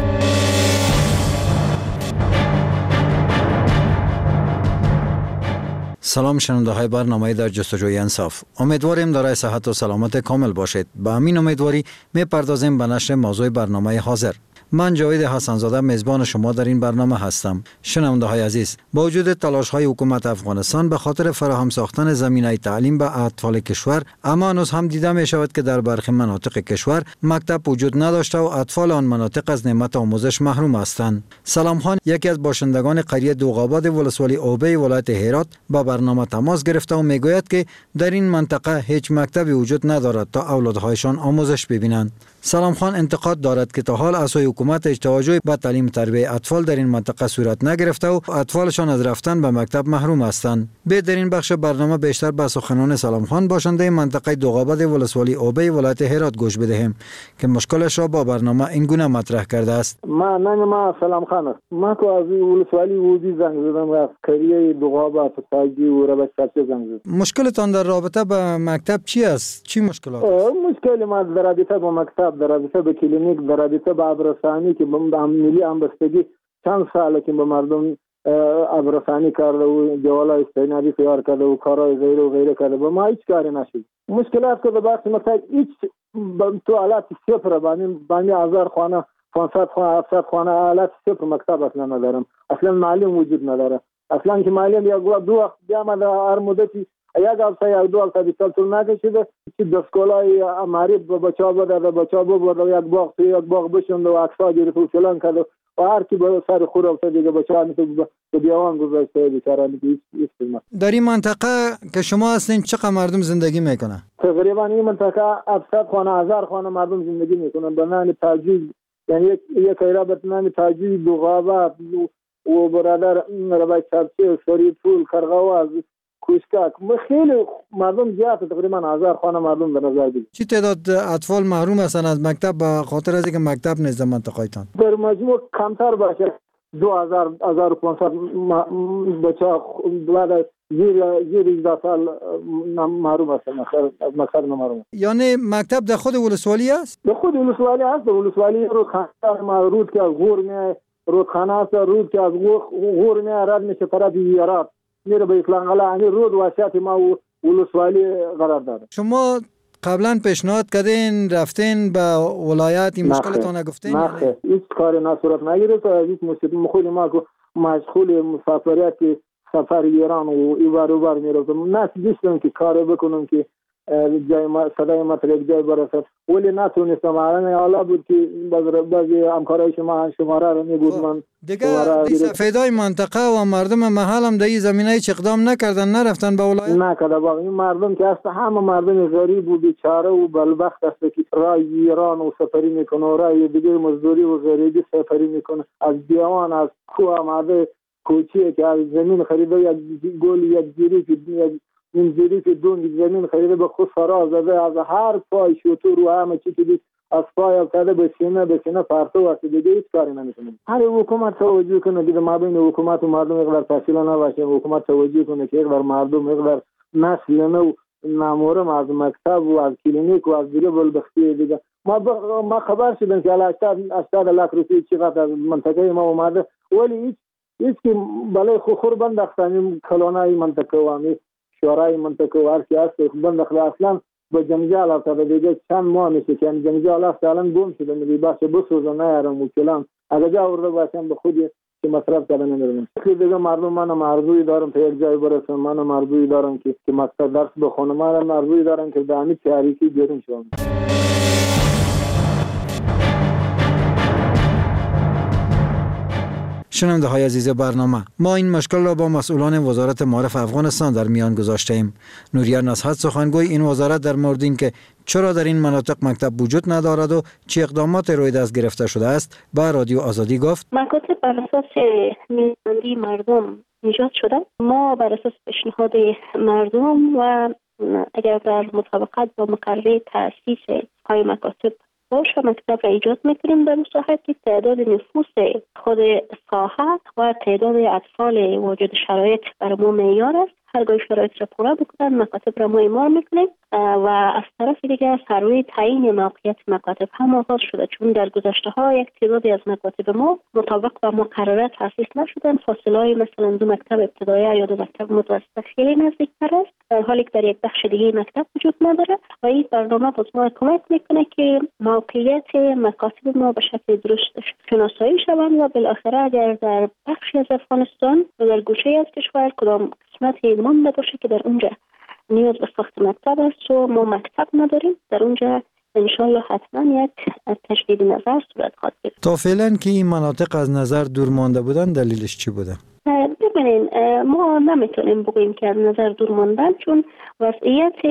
سلام شنونده های برنامه در جستجوی انصاف. امیدواریم دارای صحت و سلامت کامل باشید. با همین امیدواری میپردازیم به نشر موضوع برنامه حاضر. من جاوید حسن‌زاده میزبان شما در این برنامه هستم. شنونده های عزیز، با وجود تلاش های حکومت افغانستان به خاطر فراهم ساختن زمینه تعلیم به اطفال کشور، اما هنوز هم دیده می شود که در برخی مناطق کشور مکتب وجود نداشته و اطفال آن مناطق از نعمت آموزش محروم هستند. سلام خان، یکی از باشندگان قریه دوغاباد ولسوالی اوبه ولایت هرات، با برنامه تماس گرفته و میگوید که در این منطقه هیچ مکتبی وجود ندارد تا اولادهایشان آموزش ببینند. سلام خان انتقاد دارد که تا حال از سوی حکومت توجه به تعلیم تربیت اطفال در این منطقه صورت نگرفته و اطفالشان از رفتن به مکتب محروم هستند. در این بخش برنامه بیشتر به سخنان سلام خان باشنده منطقه دوغاباد ولسوالی اوبه ولایت هرات گوش بدهیم که مشکلش را با برنامه این گونه مطرح کرده است. ما سلام خان است. ما تو از ولسوالی وودی زنگ زدم از قریه دوغاباد تاجی و ربشت زنگ زدم. مشکلتان در رابطه با مکتب چی است؟ چی مشکلات؟ مشکل ما در رابطه با مکتب، در رابطه به کلینیک، در رابطه به ابرسانی که ملی همبستگی چند ساله که به مردم ابرسانی کرده و جوالا استینادی تیار کرده و کارهای غیره و غیره کرده، به ما هیچ کاری نشد. مشکلات که به بخش مثلا هیچ تو حالات صفر بانی هزار خانه 500 خانه 700 خانه حالت صفر مکتب اصلا ندارم، اصلا معلم وجود نداره، اصلا که معلم یک دو وقت بیامد هر مدتی یک هفته یا دو هفته بیشتر طول نکشیده که دستگاه‌های معرف به بچه‌ها بده، بچه‌ها ببرد یک باغ بشوند و عکس‌ها گرفت و فلان کرد و هر کی به سر خور افتاد دیگه بچه‌ها به بیابان گذاشته بیچاره هیچ در این منطقه که شما هستین چقدر مردم زندگی میکنن؟ تقریبا این منطقه 700 خانه 1000 خانه مردم زندگی میکنن به نام تاجیک، یعنی یک ایرا به نام تاجیک، دوغابه و برادر ربای چابچی، شریف پول، کرغواز، کوشکک، خیلی مردم زیاده، تقریبا 1000 خانه مردم در نظر بگیرید. چی تعداد اطفال محروم هستن از مکتب به خاطر از اینکه مکتب نیست در منطقه‌تان؟ در مجموع کمتر باشه 2000 1500 بچه‌ها بعد زیر 18 سال محروم هستن از مکتب محروم. یعنی مکتب در خود ولسوالی است؟ در خود ولسوالی است، ولسوالی رودخانه رود که از غور می رودخانه است، رود که از غور می رد میشه طرف یارات میره به اسلام الله، یعنی رود واسط ما ولسوالی قرار داره. شما قبلا پیشنهاد کردین رفتین به ولایت این مشکلتون نگفتین؟ نه هیچ کاری صورت نگرفت، هیچ مشکل ما مشغول مسافرت سفر ایران و ایوار اوبر میرفتم، نه دیدم که کار بکنم که جای صدای مطلب جای برسد، ولی نتونستم. حالا بود که بعضی همکارای شماره رو میگود من دیگه سفیدای منطقه و مردم محل هم در این زمینه هیچ اقدام نکردن، نرفتن به ولایت؟ نکرده با این مردم که اصلا همه مردم غریب و بیچاره و بلبخت است که رای ایران و سفری میکنه و رای دیگه مزدوری و غریبی سفری میکنه، از بیابان از کوه آمده کوچیه که از زمین خریده یک گل یک جیری این زیری که دون زمین خریده به خود فرا زده، از هر پای شوتور و همه چی که دید از پای افتاده به سینه پرتو وقتی دیگه هیچ کاری نمیکنه. هر حکومت توجه کنه دیگه ما بین حکومت و مردم اقدار تحصیل نباشه، حکومت توجه کنه که اقدار مردم اقدار نسل نو نامورم از مکتب و از کلینیک و از دیگه بلبختی دیگه ما خبر شدیم که 80 لک روپیه چقدر از منطقه ما اومده، ولی هیچ که بالای خور بند اختانیم کلونای منطقه و همی شورای منطقه و هر کی هست بند اصلا به جنجال افتاده دیگه چند ماه میشه که جنجال است الان گم شده، میگه باشه بسوزه نیارم و کلان اگه جا ورده باشم به خودی که مصرف کردن نمیرم دیگه. مردم من ارزوی دارم تا یک جای برسم، من ارزوی دارم که مکتب درس بخونم، من ارزوی دارم که دانی تاریخی بیرون شوم. شنونده های عزیز برنامه، ما این مشکل را با مسئولان وزارت معارف افغانستان در میان گذاشته ایم. نوریا نصحت سخنگوی این وزارت در مورد این که چرا در این مناطق مکتب وجود ندارد و چه اقدامات روی دست گرفته شده است با رادیو آزادی گفت: مکاتب بر اساس نیازمندی مردم ایجاد شده. ما بر اساس پیشنهاد مردم و اگر در مطابقت با مقرره تأسیس های مکاتب باشه مکتب را ایجاد میکنیم در مساحت که تعداد نفوس خود ساحه و تعداد اطفال واجد شرایط بر ما معیار است. هرگاه شرایط را پورا بکنن مکاتب را ما اعمال میکنیم و از طرف دیگر سروی تعیین موقعیت مکاتب هم آغاز شده، چون در گذشته ها یک تعدادی از مکاتب ما مطابق با مقرره تأسیس نشدن. فاصله های مثلا 2 مکتب ابتدایی یا 2 مکتب متوسط خیلی نزدیکتر است، در حالی که در یک بخش دیگه مکتب وجود نداره و این برنامه باز ما کمک میکنه که موقعیت مکاتب ما به شکل درست شناسایی شوند و بالاخره اگر در بخشی از افغانستان و در گوشه از کشور کدام قسمت مانده باشه که در اونجا نیاز به ساخت مکتب است و ما مکتب نداریم، در اونجا انشالله حتما یک تجدید نظر صورت خواهد گرفت. تا فعلا که این مناطق از نظر دور مانده بودن دلیلش چی بوده؟ ببینین ما نمیتونیم بگوییم که از نظر دور ماندن، چون وضعیت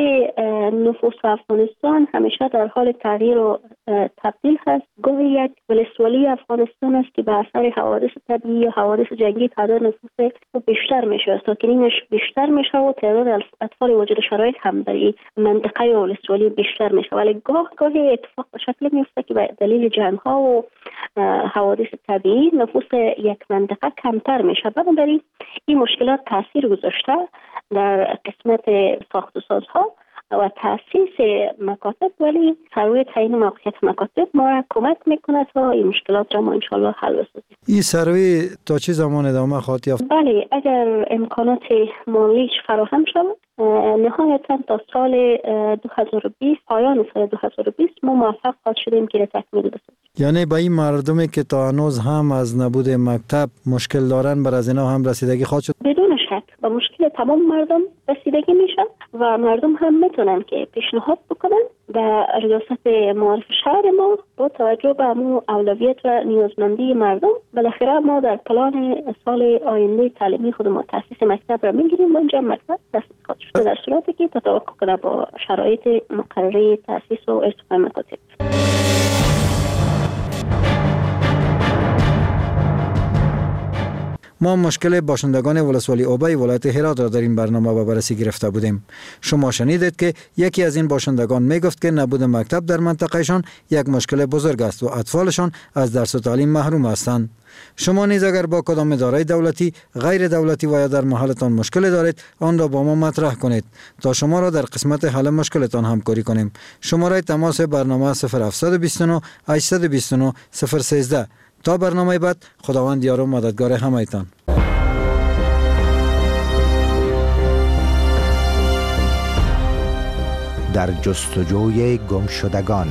نفوس افغانستان همیشه در حال تغییر و تبدیل هست. گاهی یک ولسوالی افغانستان است که به اثر حوادث طبیعی یا حوادث جنگی تعداد نفوس بیشتر میشه، ساکنینش بیشتر میشه و تعداد اطفال واجد شرایط هم در این منطقه ولسوالی بیشتر میشه، ولی گاهی اتفاق به شکل میفته که به دلیل جنگ ها و حوادث طبیعی نفوس یک منطقه کمتر میشه. بنابراین این مشکلات تاثیر گذاشته در قسمت ساخت و سازها و تاسیس مکاتب، ولی سروی تعیین موقعیت مکاتب ما را کمک میکنه تا این مشکلات را ما انشالله حل بسازیم. این سروی تا چه زمان ادامه خواهد یافت؟ بله، اگر امکانات مالیش فراهم شود نهایتا تا سال 2020 پایان سال 2020 ما موفق شدیم که تکمیل بسازیم. یعنی به این مردمی که تا هنوز هم از نبود مکتب مشکل دارن بر از اینا هم رسیدگی خواهد شد؟ بدون شک به مشکل تمام مردم رسیدگی میشه و مردم هم میتونن که پیشنهاد بکنن به ریاست معارف شهر ما با توجه به امو اولویت و نیازمندی مردم. بالاخره ما در پلان سال آینده تعلیمی خود ما تاسیس مکتب را میگیریم و اینجا مکتب تاسیس خواهد شد در صورتی که تطابق کنه با شرایط مقرره تاسیس و ارتقاء مکاتب. ما مشکل باشندگان ولسوالی اوبای ولایت هرات را در این برنامه به بررسی گرفته بودیم. شما شنیدید که یکی از این باشندگان می گفت که نبود مکتب در منطقهشان یک مشکل بزرگ است و اطفالشان از درس و تعلیم محروم هستند. شما نیز اگر با کدام اداره دولتی، غیر دولتی و یا در محلتان مشکل دارید، آن را با ما مطرح کنید تا شما را در قسمت حل مشکلتان همکاری کنیم. شماره تماس برنامه 0729 829 013. تا برنامه بعد، خداوند یار و مددگار همه‌تان. در جستجوی گمشدگان.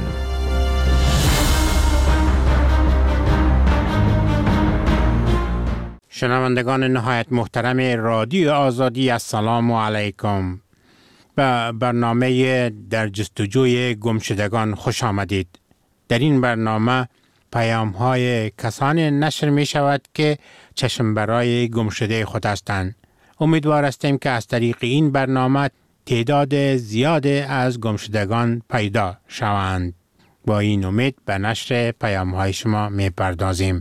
شنوندگان نهایت محترم رادیو آزادی، السلام علیکم. به برنامه در جستجوی گمشدگان خوش آمدید. در این برنامه پیام های کسانی نشر می شود که چشم برای گمشده خود هستند. امیدوار هستیم که از طریق این برنامه تعداد زیاد از گمشدگان پیدا شوند. با این امید به نشر پیام های شما می پردازیم.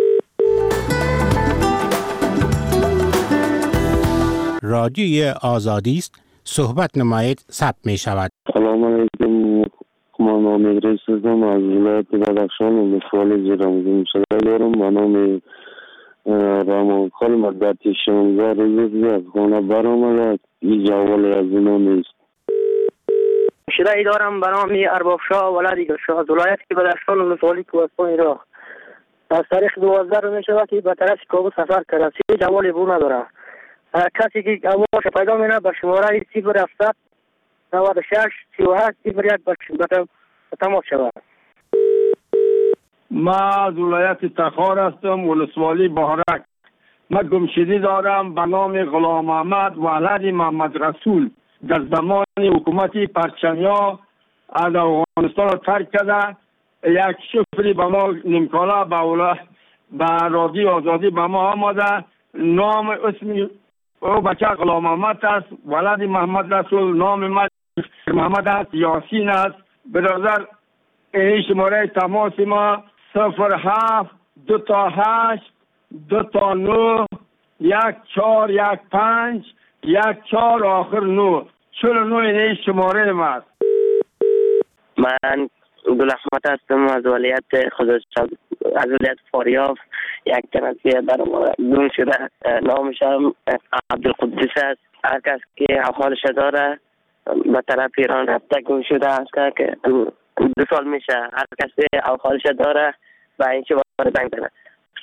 رادیوی آزادی است. صحبت نمایید ثبت می شود. سلام علیکم. من امید رئیس هستم از ولایت بدخشان و مسئول زیرامزون شده دارم. من نام رامان خال مدتی 16 روزی از خانه برآمده. این جوال از اینا نیست. شده دارم به نام ارباب شاه ولد گلشاه از ولایت بدخشان و مسئول کوهستان را. از تاریخ 12 رو می شود که به طرف کابل سفر کرده. سی جوال بو نداره. کسی که امواش پیدا مینه به شماره 070 96 38 01 به تماس شود. ما از ولایت تخار هستم، ولسوالی بهارک. من گمشدگی دارم به نام غلام محمد ولد محمد رسول. در زمان حکومت پرچمیا از افغانستان را ترک کرده. یک شفری به ما نیمکالا به رادیو آزادی به ما آمده. نام اسم او بچه غلام محمد است، ولد محمد رسول. نام من محمد است، یاسین است. برادر این شماره تماس ما 07 28 29 1415 14 آخر 9 49 این شماره ما. من عبدالاحمد هستم از ولایت از ولایت فاریاب. یک تنفی در گم شده. نامش هم عبدالقدس است. هر کس که احوالش داره به طرف ایران رفته گم شده است که 2 سال میشه. هر کسی احوالش داره و این چه باید زنگ بزنه.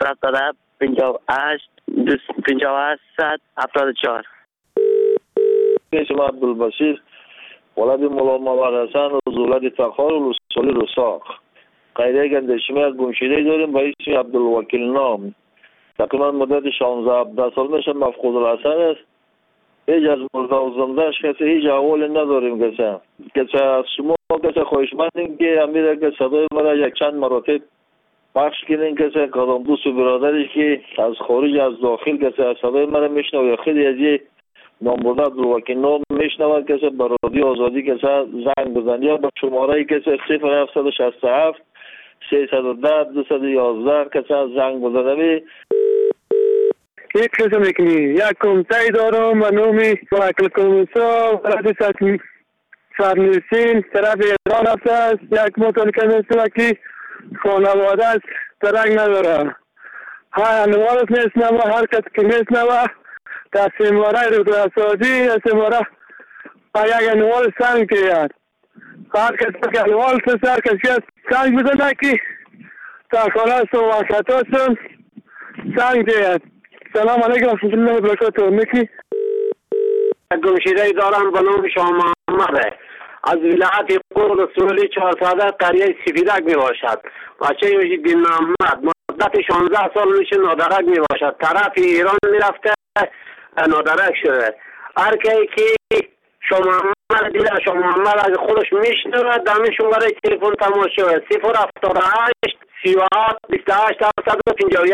58 58 74. اسم عبدالبشیر ولد مولا محمد حسن از ولایت تخار و مسئول رساق. قیده گندشمی از گمشدگی داریم به اسم عبدالوکیل نام. تقریبا مدت 16-17 سال میشه. مفقود الحسن است. هیچ از مرده و زندهش کسی هیچ احوالی نداریم. کسی از شما کسی خواهشمندیم که امیر که صدای مرا یک چند مراتب پخش کنین. کسی کدام دوست و برادری که از خارج از داخل کسی از صدای مرا میشنوه یا خیلی از یه نامبرده عبدالوکیل نام میشنوند کسی به رادیو آزادی کسی زنگ بزن یا به شماره کسی 0767 310 211 کسی زنگ بزنه. یک کسی میکنی. یک کمتایی دارم به نومی وکل کمیسا ولد سرنویسین طرف ایران هفته است. یک موتون کمیسا که خانواده است ترنگ نداره. های انوارت میسنوه. هر کس که میسنوه تا سیماره رو اسادی سیماره با یک انوار سنگ کهید. هر کس که انوار سر کسی سنگ بزنه که تا خانه سو وقت هستم سنگ کهید. سلام علیکم و رحمت الله و برکاته. گمشده دارم به نام شاه محمد از ولایت قرد سولی 400 قریه سفیدک می باشد. بچه مجیدین محمد مدت 16 سال میشه نادرک می باشد. طرف ایران می رفته نادرک شده. هر که شاه محمد دیده شاه محمد از خودش میشنوه دمشون برای تلفن تماس شده 078 37 28 751.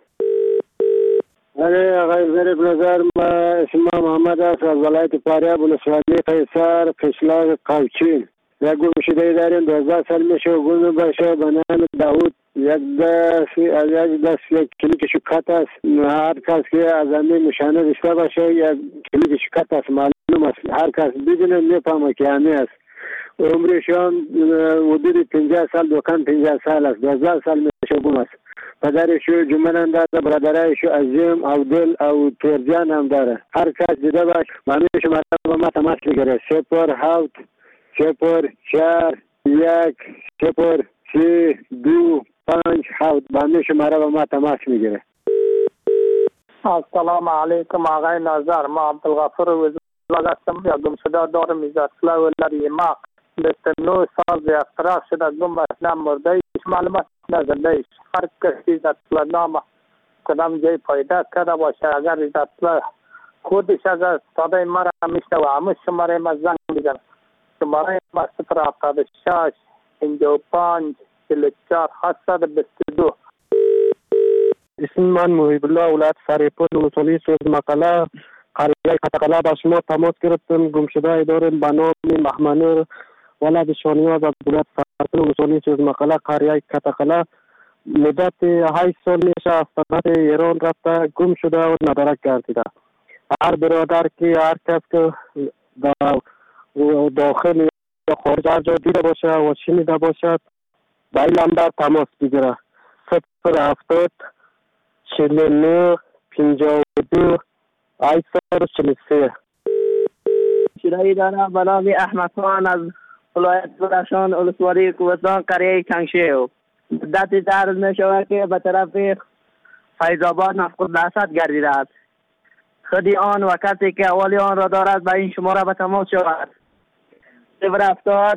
بله آقای ظریف نظر، ما اسم محمد است از ولایت فاریاب ولسوالی قیصر قشلاق قوچین. یک گمشده داریم 12 سال میشه گم باشه به نام داوود. یک دست یک کلیک شکات است. هر کس که از همین نشانه داشته باشه یک کلیک شکات است معلوم است. هر کس بدونه میفهمه که همین است. عمرشان حدود 50 سال دکان 50 سال است. 12 سال میشه گم است. پدرشو جمعن داره، برادرایشو عظیم او دل او تورجان هم داره. هر کس دیده باش معنی شما با ما تماس بگیره 07 04 1 0 3 2 5 7 معنی شما با ما تماس میگیره. السلام علیکم آقای ناظر، ما عبدالغفور وزیر هستم. یا گمشده دارم از اصلاح ولری ما 29 سال اختراع شده گم اصلا مرده ایش معلومات نزنده ایش. هر کسی از اصلاح نامه کدام جای پیدا کرده باشه اگر از اصلاح خودش اگر صدای مرا میشنوه همه شماره ما زنگ میزنه. شماره ما 076 55 44 722. اسم من محیب الله ولایت سریپور ولسوالی سوز مقاله قریه کتقلا با شما تماس گرفتم. گمشده داریم به نام محمد ولد شانیاز از ولایت سریپور ولسوالی سوز مقاله قریه کتقلا. مدت 8 سال میشه از طرف ایران رفته گم شده و ندارک گردیده. هر برادر که هر کس که داخل یا خارج هر جا دیده باشه و شنیده باشد با این نمبر تماس بگیره 070 49 52 843. شرایی دارم به نام احمد خان از ولایت بدخشان ولسوالی کوهستان قریه کنگشیو. مدت درز می شود که به طرف فیض‌آباد مفقود الاسد گردیده است. خودی آن و کسی که اوالی آن را دارد به این شماره به تماس شود 070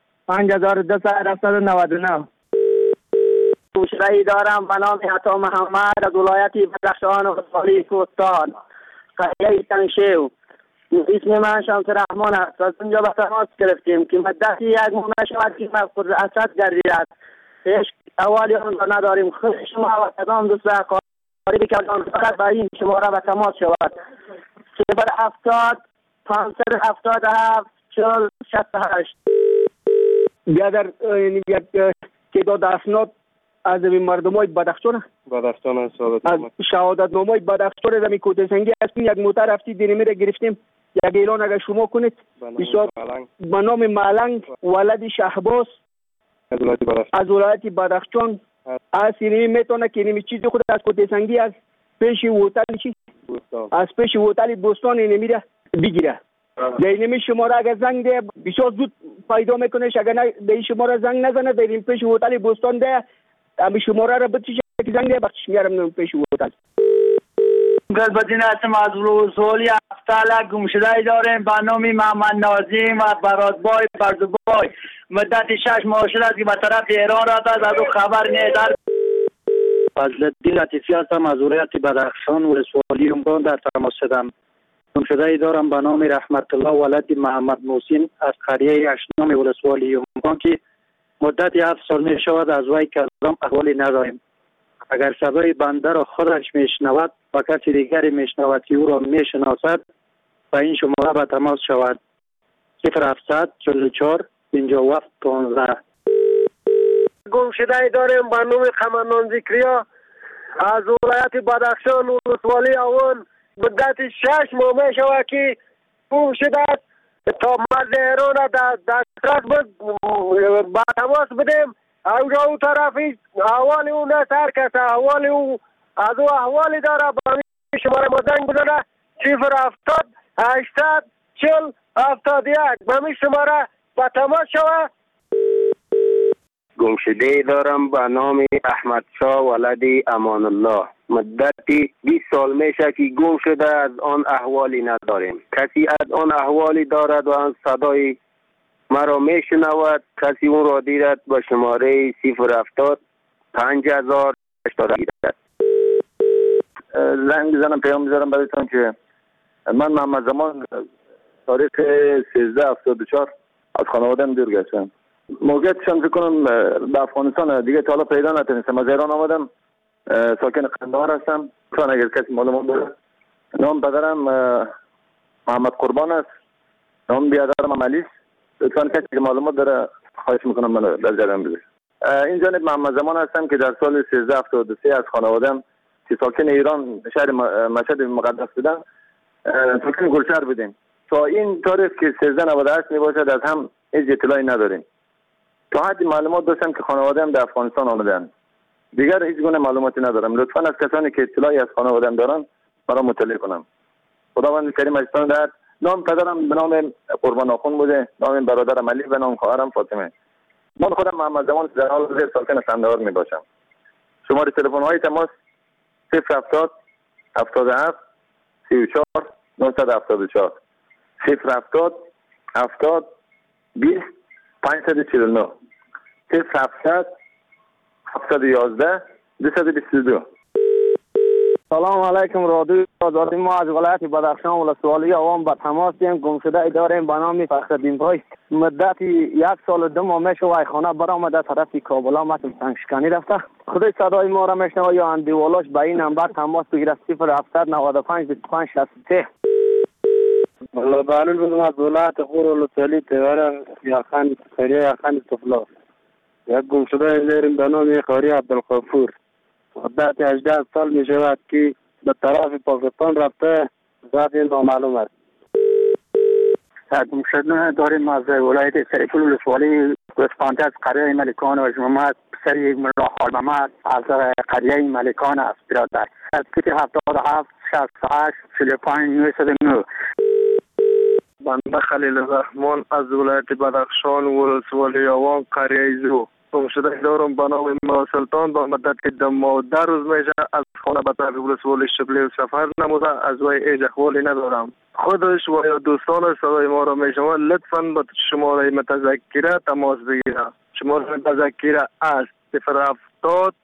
5299. شرایی دارم به نام عطا محمد از ولایت بدخشان ولسوالی کوهستان قریه کنگشیو. اسم من شمس رحمان است. از اونجا به تماس گرفتیم که مدتی یک ماه شود که مفقود الاسد گردیده است. هیچ اوالی آن را نداریم. خود شما و کدام دوست قریبی که آن دارد به این شماره به تماس شود 070 577 4068. بیادر یک تعداد اسناد از مردمای بدخشان از شهادت نامه بدخشان از کوته سنگی هستیم. یک موتر رفتی دینمی گرفتیم. یک اعلان اگر شما کنید بسیار به نام ملنگ ولد شهباز از ولایت بدخشان از اینمی میتونه که اینمی چیزی خود از کوته سنگی از پیش هتل از پیش هتل بوستان اینمی را بگیره. در اینمی شماره اگر زنگ ده بسیار زود پیدا میکنه. اگر نه در این شماره زنگ نزنه در این پیش هتل بوستان ده امی شماره را بتیشه که زنگ ده بخش میارم پیش هتل. گلبدین هستم از ولسوالی افتاله. گمشده داریم به نام محمد ناظم و برادبای بردوبای. مدت 6 ماه شده است که به طرف ایران رفته است. از او خبر نیست. فضل‌الدین لطیفی هستم از ولایت بدخشان ولسوالی عمران در تماس شدم. گمشده دارم به نام رحمت الله ولد محمد محسن از قریه اشنام ولسوالی عمران که مدت 7 سال می شود از وی کلام احوالی نداریم. اگر صدای بنده را خودش میشنود و کسی دیگری میشنود که او را میشناسد و این شماره به تماس شود 0700 44 57 15. گمشده داریم به نام قمرنان ذکریا از ولایت بدخشان ولسوالی اون. مدت 6 ماه می شود که گم شده است. تا مرز ایران را در دسترس به تماس بدیم. او طرفی احوال او نه هر کس احوال او از او احوالی داره به شماره ما زنگ بزنه 070 800 40 71 به شماره به تماس شود. گمشده دارم به نام احمد شاه ولد امان الله. مدتی 20 سال میشه که گم شده، از آن احوالی نداریم. کسی از آن احوالی دارد و آن صدای مرا میشنود، کسی اون را دیدد به شماره 070 5080 گیرد. زنگ بزنم پیام بذارم برایتان که من محمد زمان تاریخ 1374 از خانواده‌ام دور گشتم. موقعیتشم فکر کنم به افغانستان دیگه تا حالا پیدا نتونستم. از ایران آمدم، ساکن قندهار هستم. چون اگر کسی معلومات داره، نام پدرم محمد قربان است، نام بیادرم علی است. لطفاً کسی که معلومات داره خواهش میکنم منو در جریان بذاره. این جانب محمد زمان هستم که در سال 1373 از خانواده‌ام که ساکن ایران شهر مشهد مقدس بودن ساکن گلشهر بودیم. تا این تاریخ که 1398 میباشد از هم هیچ اطلاعی نداریم. تا حدی معلومات داشتم که خانواده‌ام در افغانستان آمدن. دیگر هیچ گونه معلوماتی ندارم. لطفاً از کسانی که اطلاعی از خانواده‌ام دارن مرا مطلع کنم. خداوند کریم اجتان دهد. نام پدرم به نام قربان آخون بوده، نام برادرم علی و نام خواهرم فاطمه. من خودم محمد زمان در حال حاضر ساکن قندهار میباشم. شماره تلفن های تماس 070 77 34 974 070 70 20 549 070 711 222. سلام علیکم. رادیو آزادی. ما از ولایت بدخشان ولسوالی عوام به تماس هستیم. گمشده داریم به نام فخرالدین بای. مدت 1 سال و 2 ماه میشه وای خانه برآمده طرف کابل آمد تنگشکنی رفته. خودش صدای ما را میشنوه یا اندیوالاش به این نمبر تماس بگیره 070 95 25 63. والله بالول بودم از ولایت خور ولسوالی تیوار یاخان خیریه یاخان سفلا. یک گمشده داریم به نام خیری عبدالغفور. مدت 18 سال می شود که به طرف پاکستان رفته، ذات نامعلوم است. گمشده داریم از ولایت سریفل ولسوالی گوسفنده از قریه ملکان و محمد پسر ملا خال محمد از قریه ملکان است برادر. از کیت 77 68 45 909. بنده خلیل الرحمن از ولایت بدخشان ولسوالی عوام قریه زو. گمشده دارم به نام ما سلطان. با مدت 2 ماه و 10 روز میشه از خانه به طرف ولسوالی شبلی سفر نموده. از وی هیچ احوالی ندارم. خودش و یا دوستانش صدای ما را میشنوند. لطفاً به شماره متذکره تماس بگیره. شماره متذکره است 070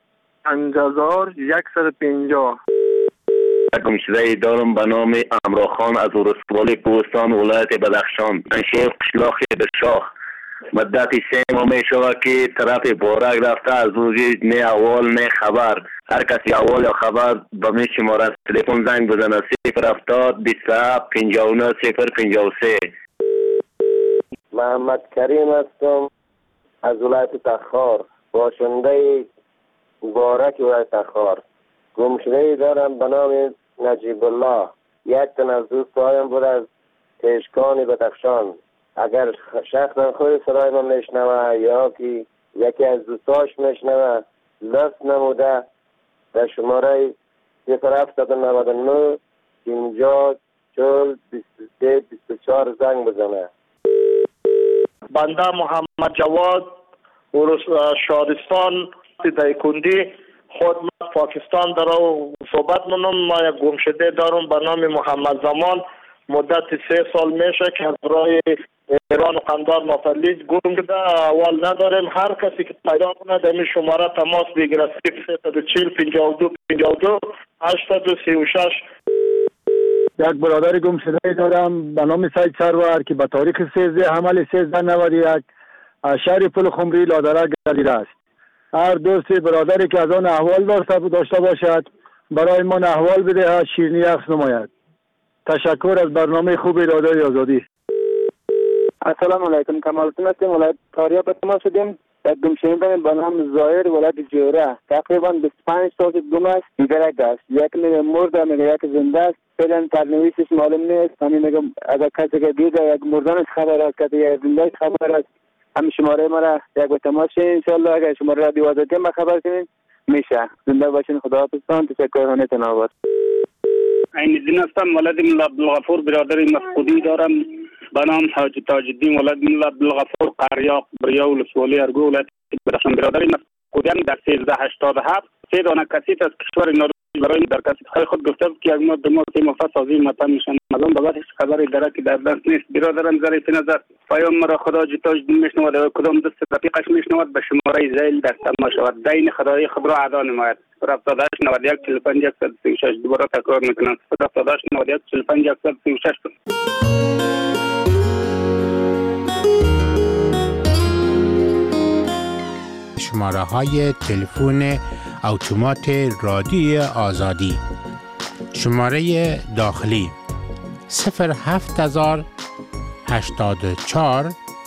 5150. گمشده دارم به نام امراخان از ولسوالی کوهستان ولایت بدخشان، انشیر قشلاق درشاه. مدت 3 ماه می شود که طرف بارک رفته. از روزی نه احوال نه خبر. هر کسی احوال یا خبر به می شماره تلفن زنگ بزنه 070 27 59 053. محمد کریم هستم از ولایت تخار، باشنده بارک ولایت تخار. گمشده دارم به نام نجیب الله. یک تن از دوستایم بود از تشکان بدخشان. اگر شخصا خود صدای من میشنوه یا که یکی از دوستاش میشنوه، لطف نموده در شماره 0799 50 40 23 24 زنگ بزنه. بنده محمد جواد شادستان دایکندی خود پاکستان در صحبت منم. ما یک گمشده دارم به نام محمد زمان. مدت 3 سال میشه که از راه ایران و قندهار ناپلیز گم شده. اول نداریم. هر کسی که پیدا کنه در این شماره تماس بگیره 040 52 52 836. یک برادر گمشده دارم به نام سید سرور که به تاریخ 13 حمل 1391 از شهر پل خمری لادره گردیده است. هر دوست برادری که از آن احوال داشته باشد برای ما احوال بدهد، شیرینی عکس نماید. تشکر از برنامه خوب رادیوی آزادی. السلام علیکم. کمالتون هستیم. ولایت تاریاب به تماس شدیم. یک گمشده به نام ظاهر ولایت جوره. تقریبا 25 سال گم است. دیگرک است. یک میگه مرده، میگه یک زنده است. فعلا ترنویسش معلوم نیست. همین میگه اگر کسی که دیده یک مردنش خبر است، کسی یک زنده خبر است. همین شماره ما را یک به تماس شید. انشالله اگر شماره رادیو آزادی ما خبر کنید میشه. زنده باشین. خداحافظتان. تشکر. هنیت نوبت. عین الدین هستم. ولد ملا عبدالغفور برادر مفقودی دارم به نام حاج تاج الدین ولد ملا عبدالغفور قریاق بریا ولسوالی ارگو ولایت بدخشان برادر مفقودیان در 1387 سه دانه کسیت از کشور نروژ برای در کسیت‌های خود گفته بود که یک ماه دو ماه سه ماه سازی مطمئن میشن. از اون بابت خبری درکی در دست نیست. برادرم ظریف نظر پیام مرا خدا جتاج میشنود و کدام دست رفیقش میشنود به شماره زیل در تماس شود. دین خدای خود را ادا نماید. 78 91 45 136 دوباره تکرار میکنم. 78 91 45 136. شماره های تلفن اتومات رادیوی آزادی: شماره داخلی 07000 84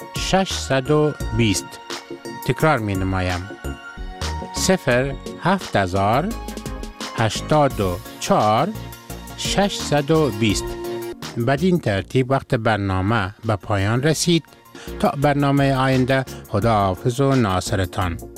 620. تکرار می نمایم: 07000 84 620. بدین ترتیب وقت برنامه به پایان رسید. تا برنامه آینده، خداحافظ و ناصرتان.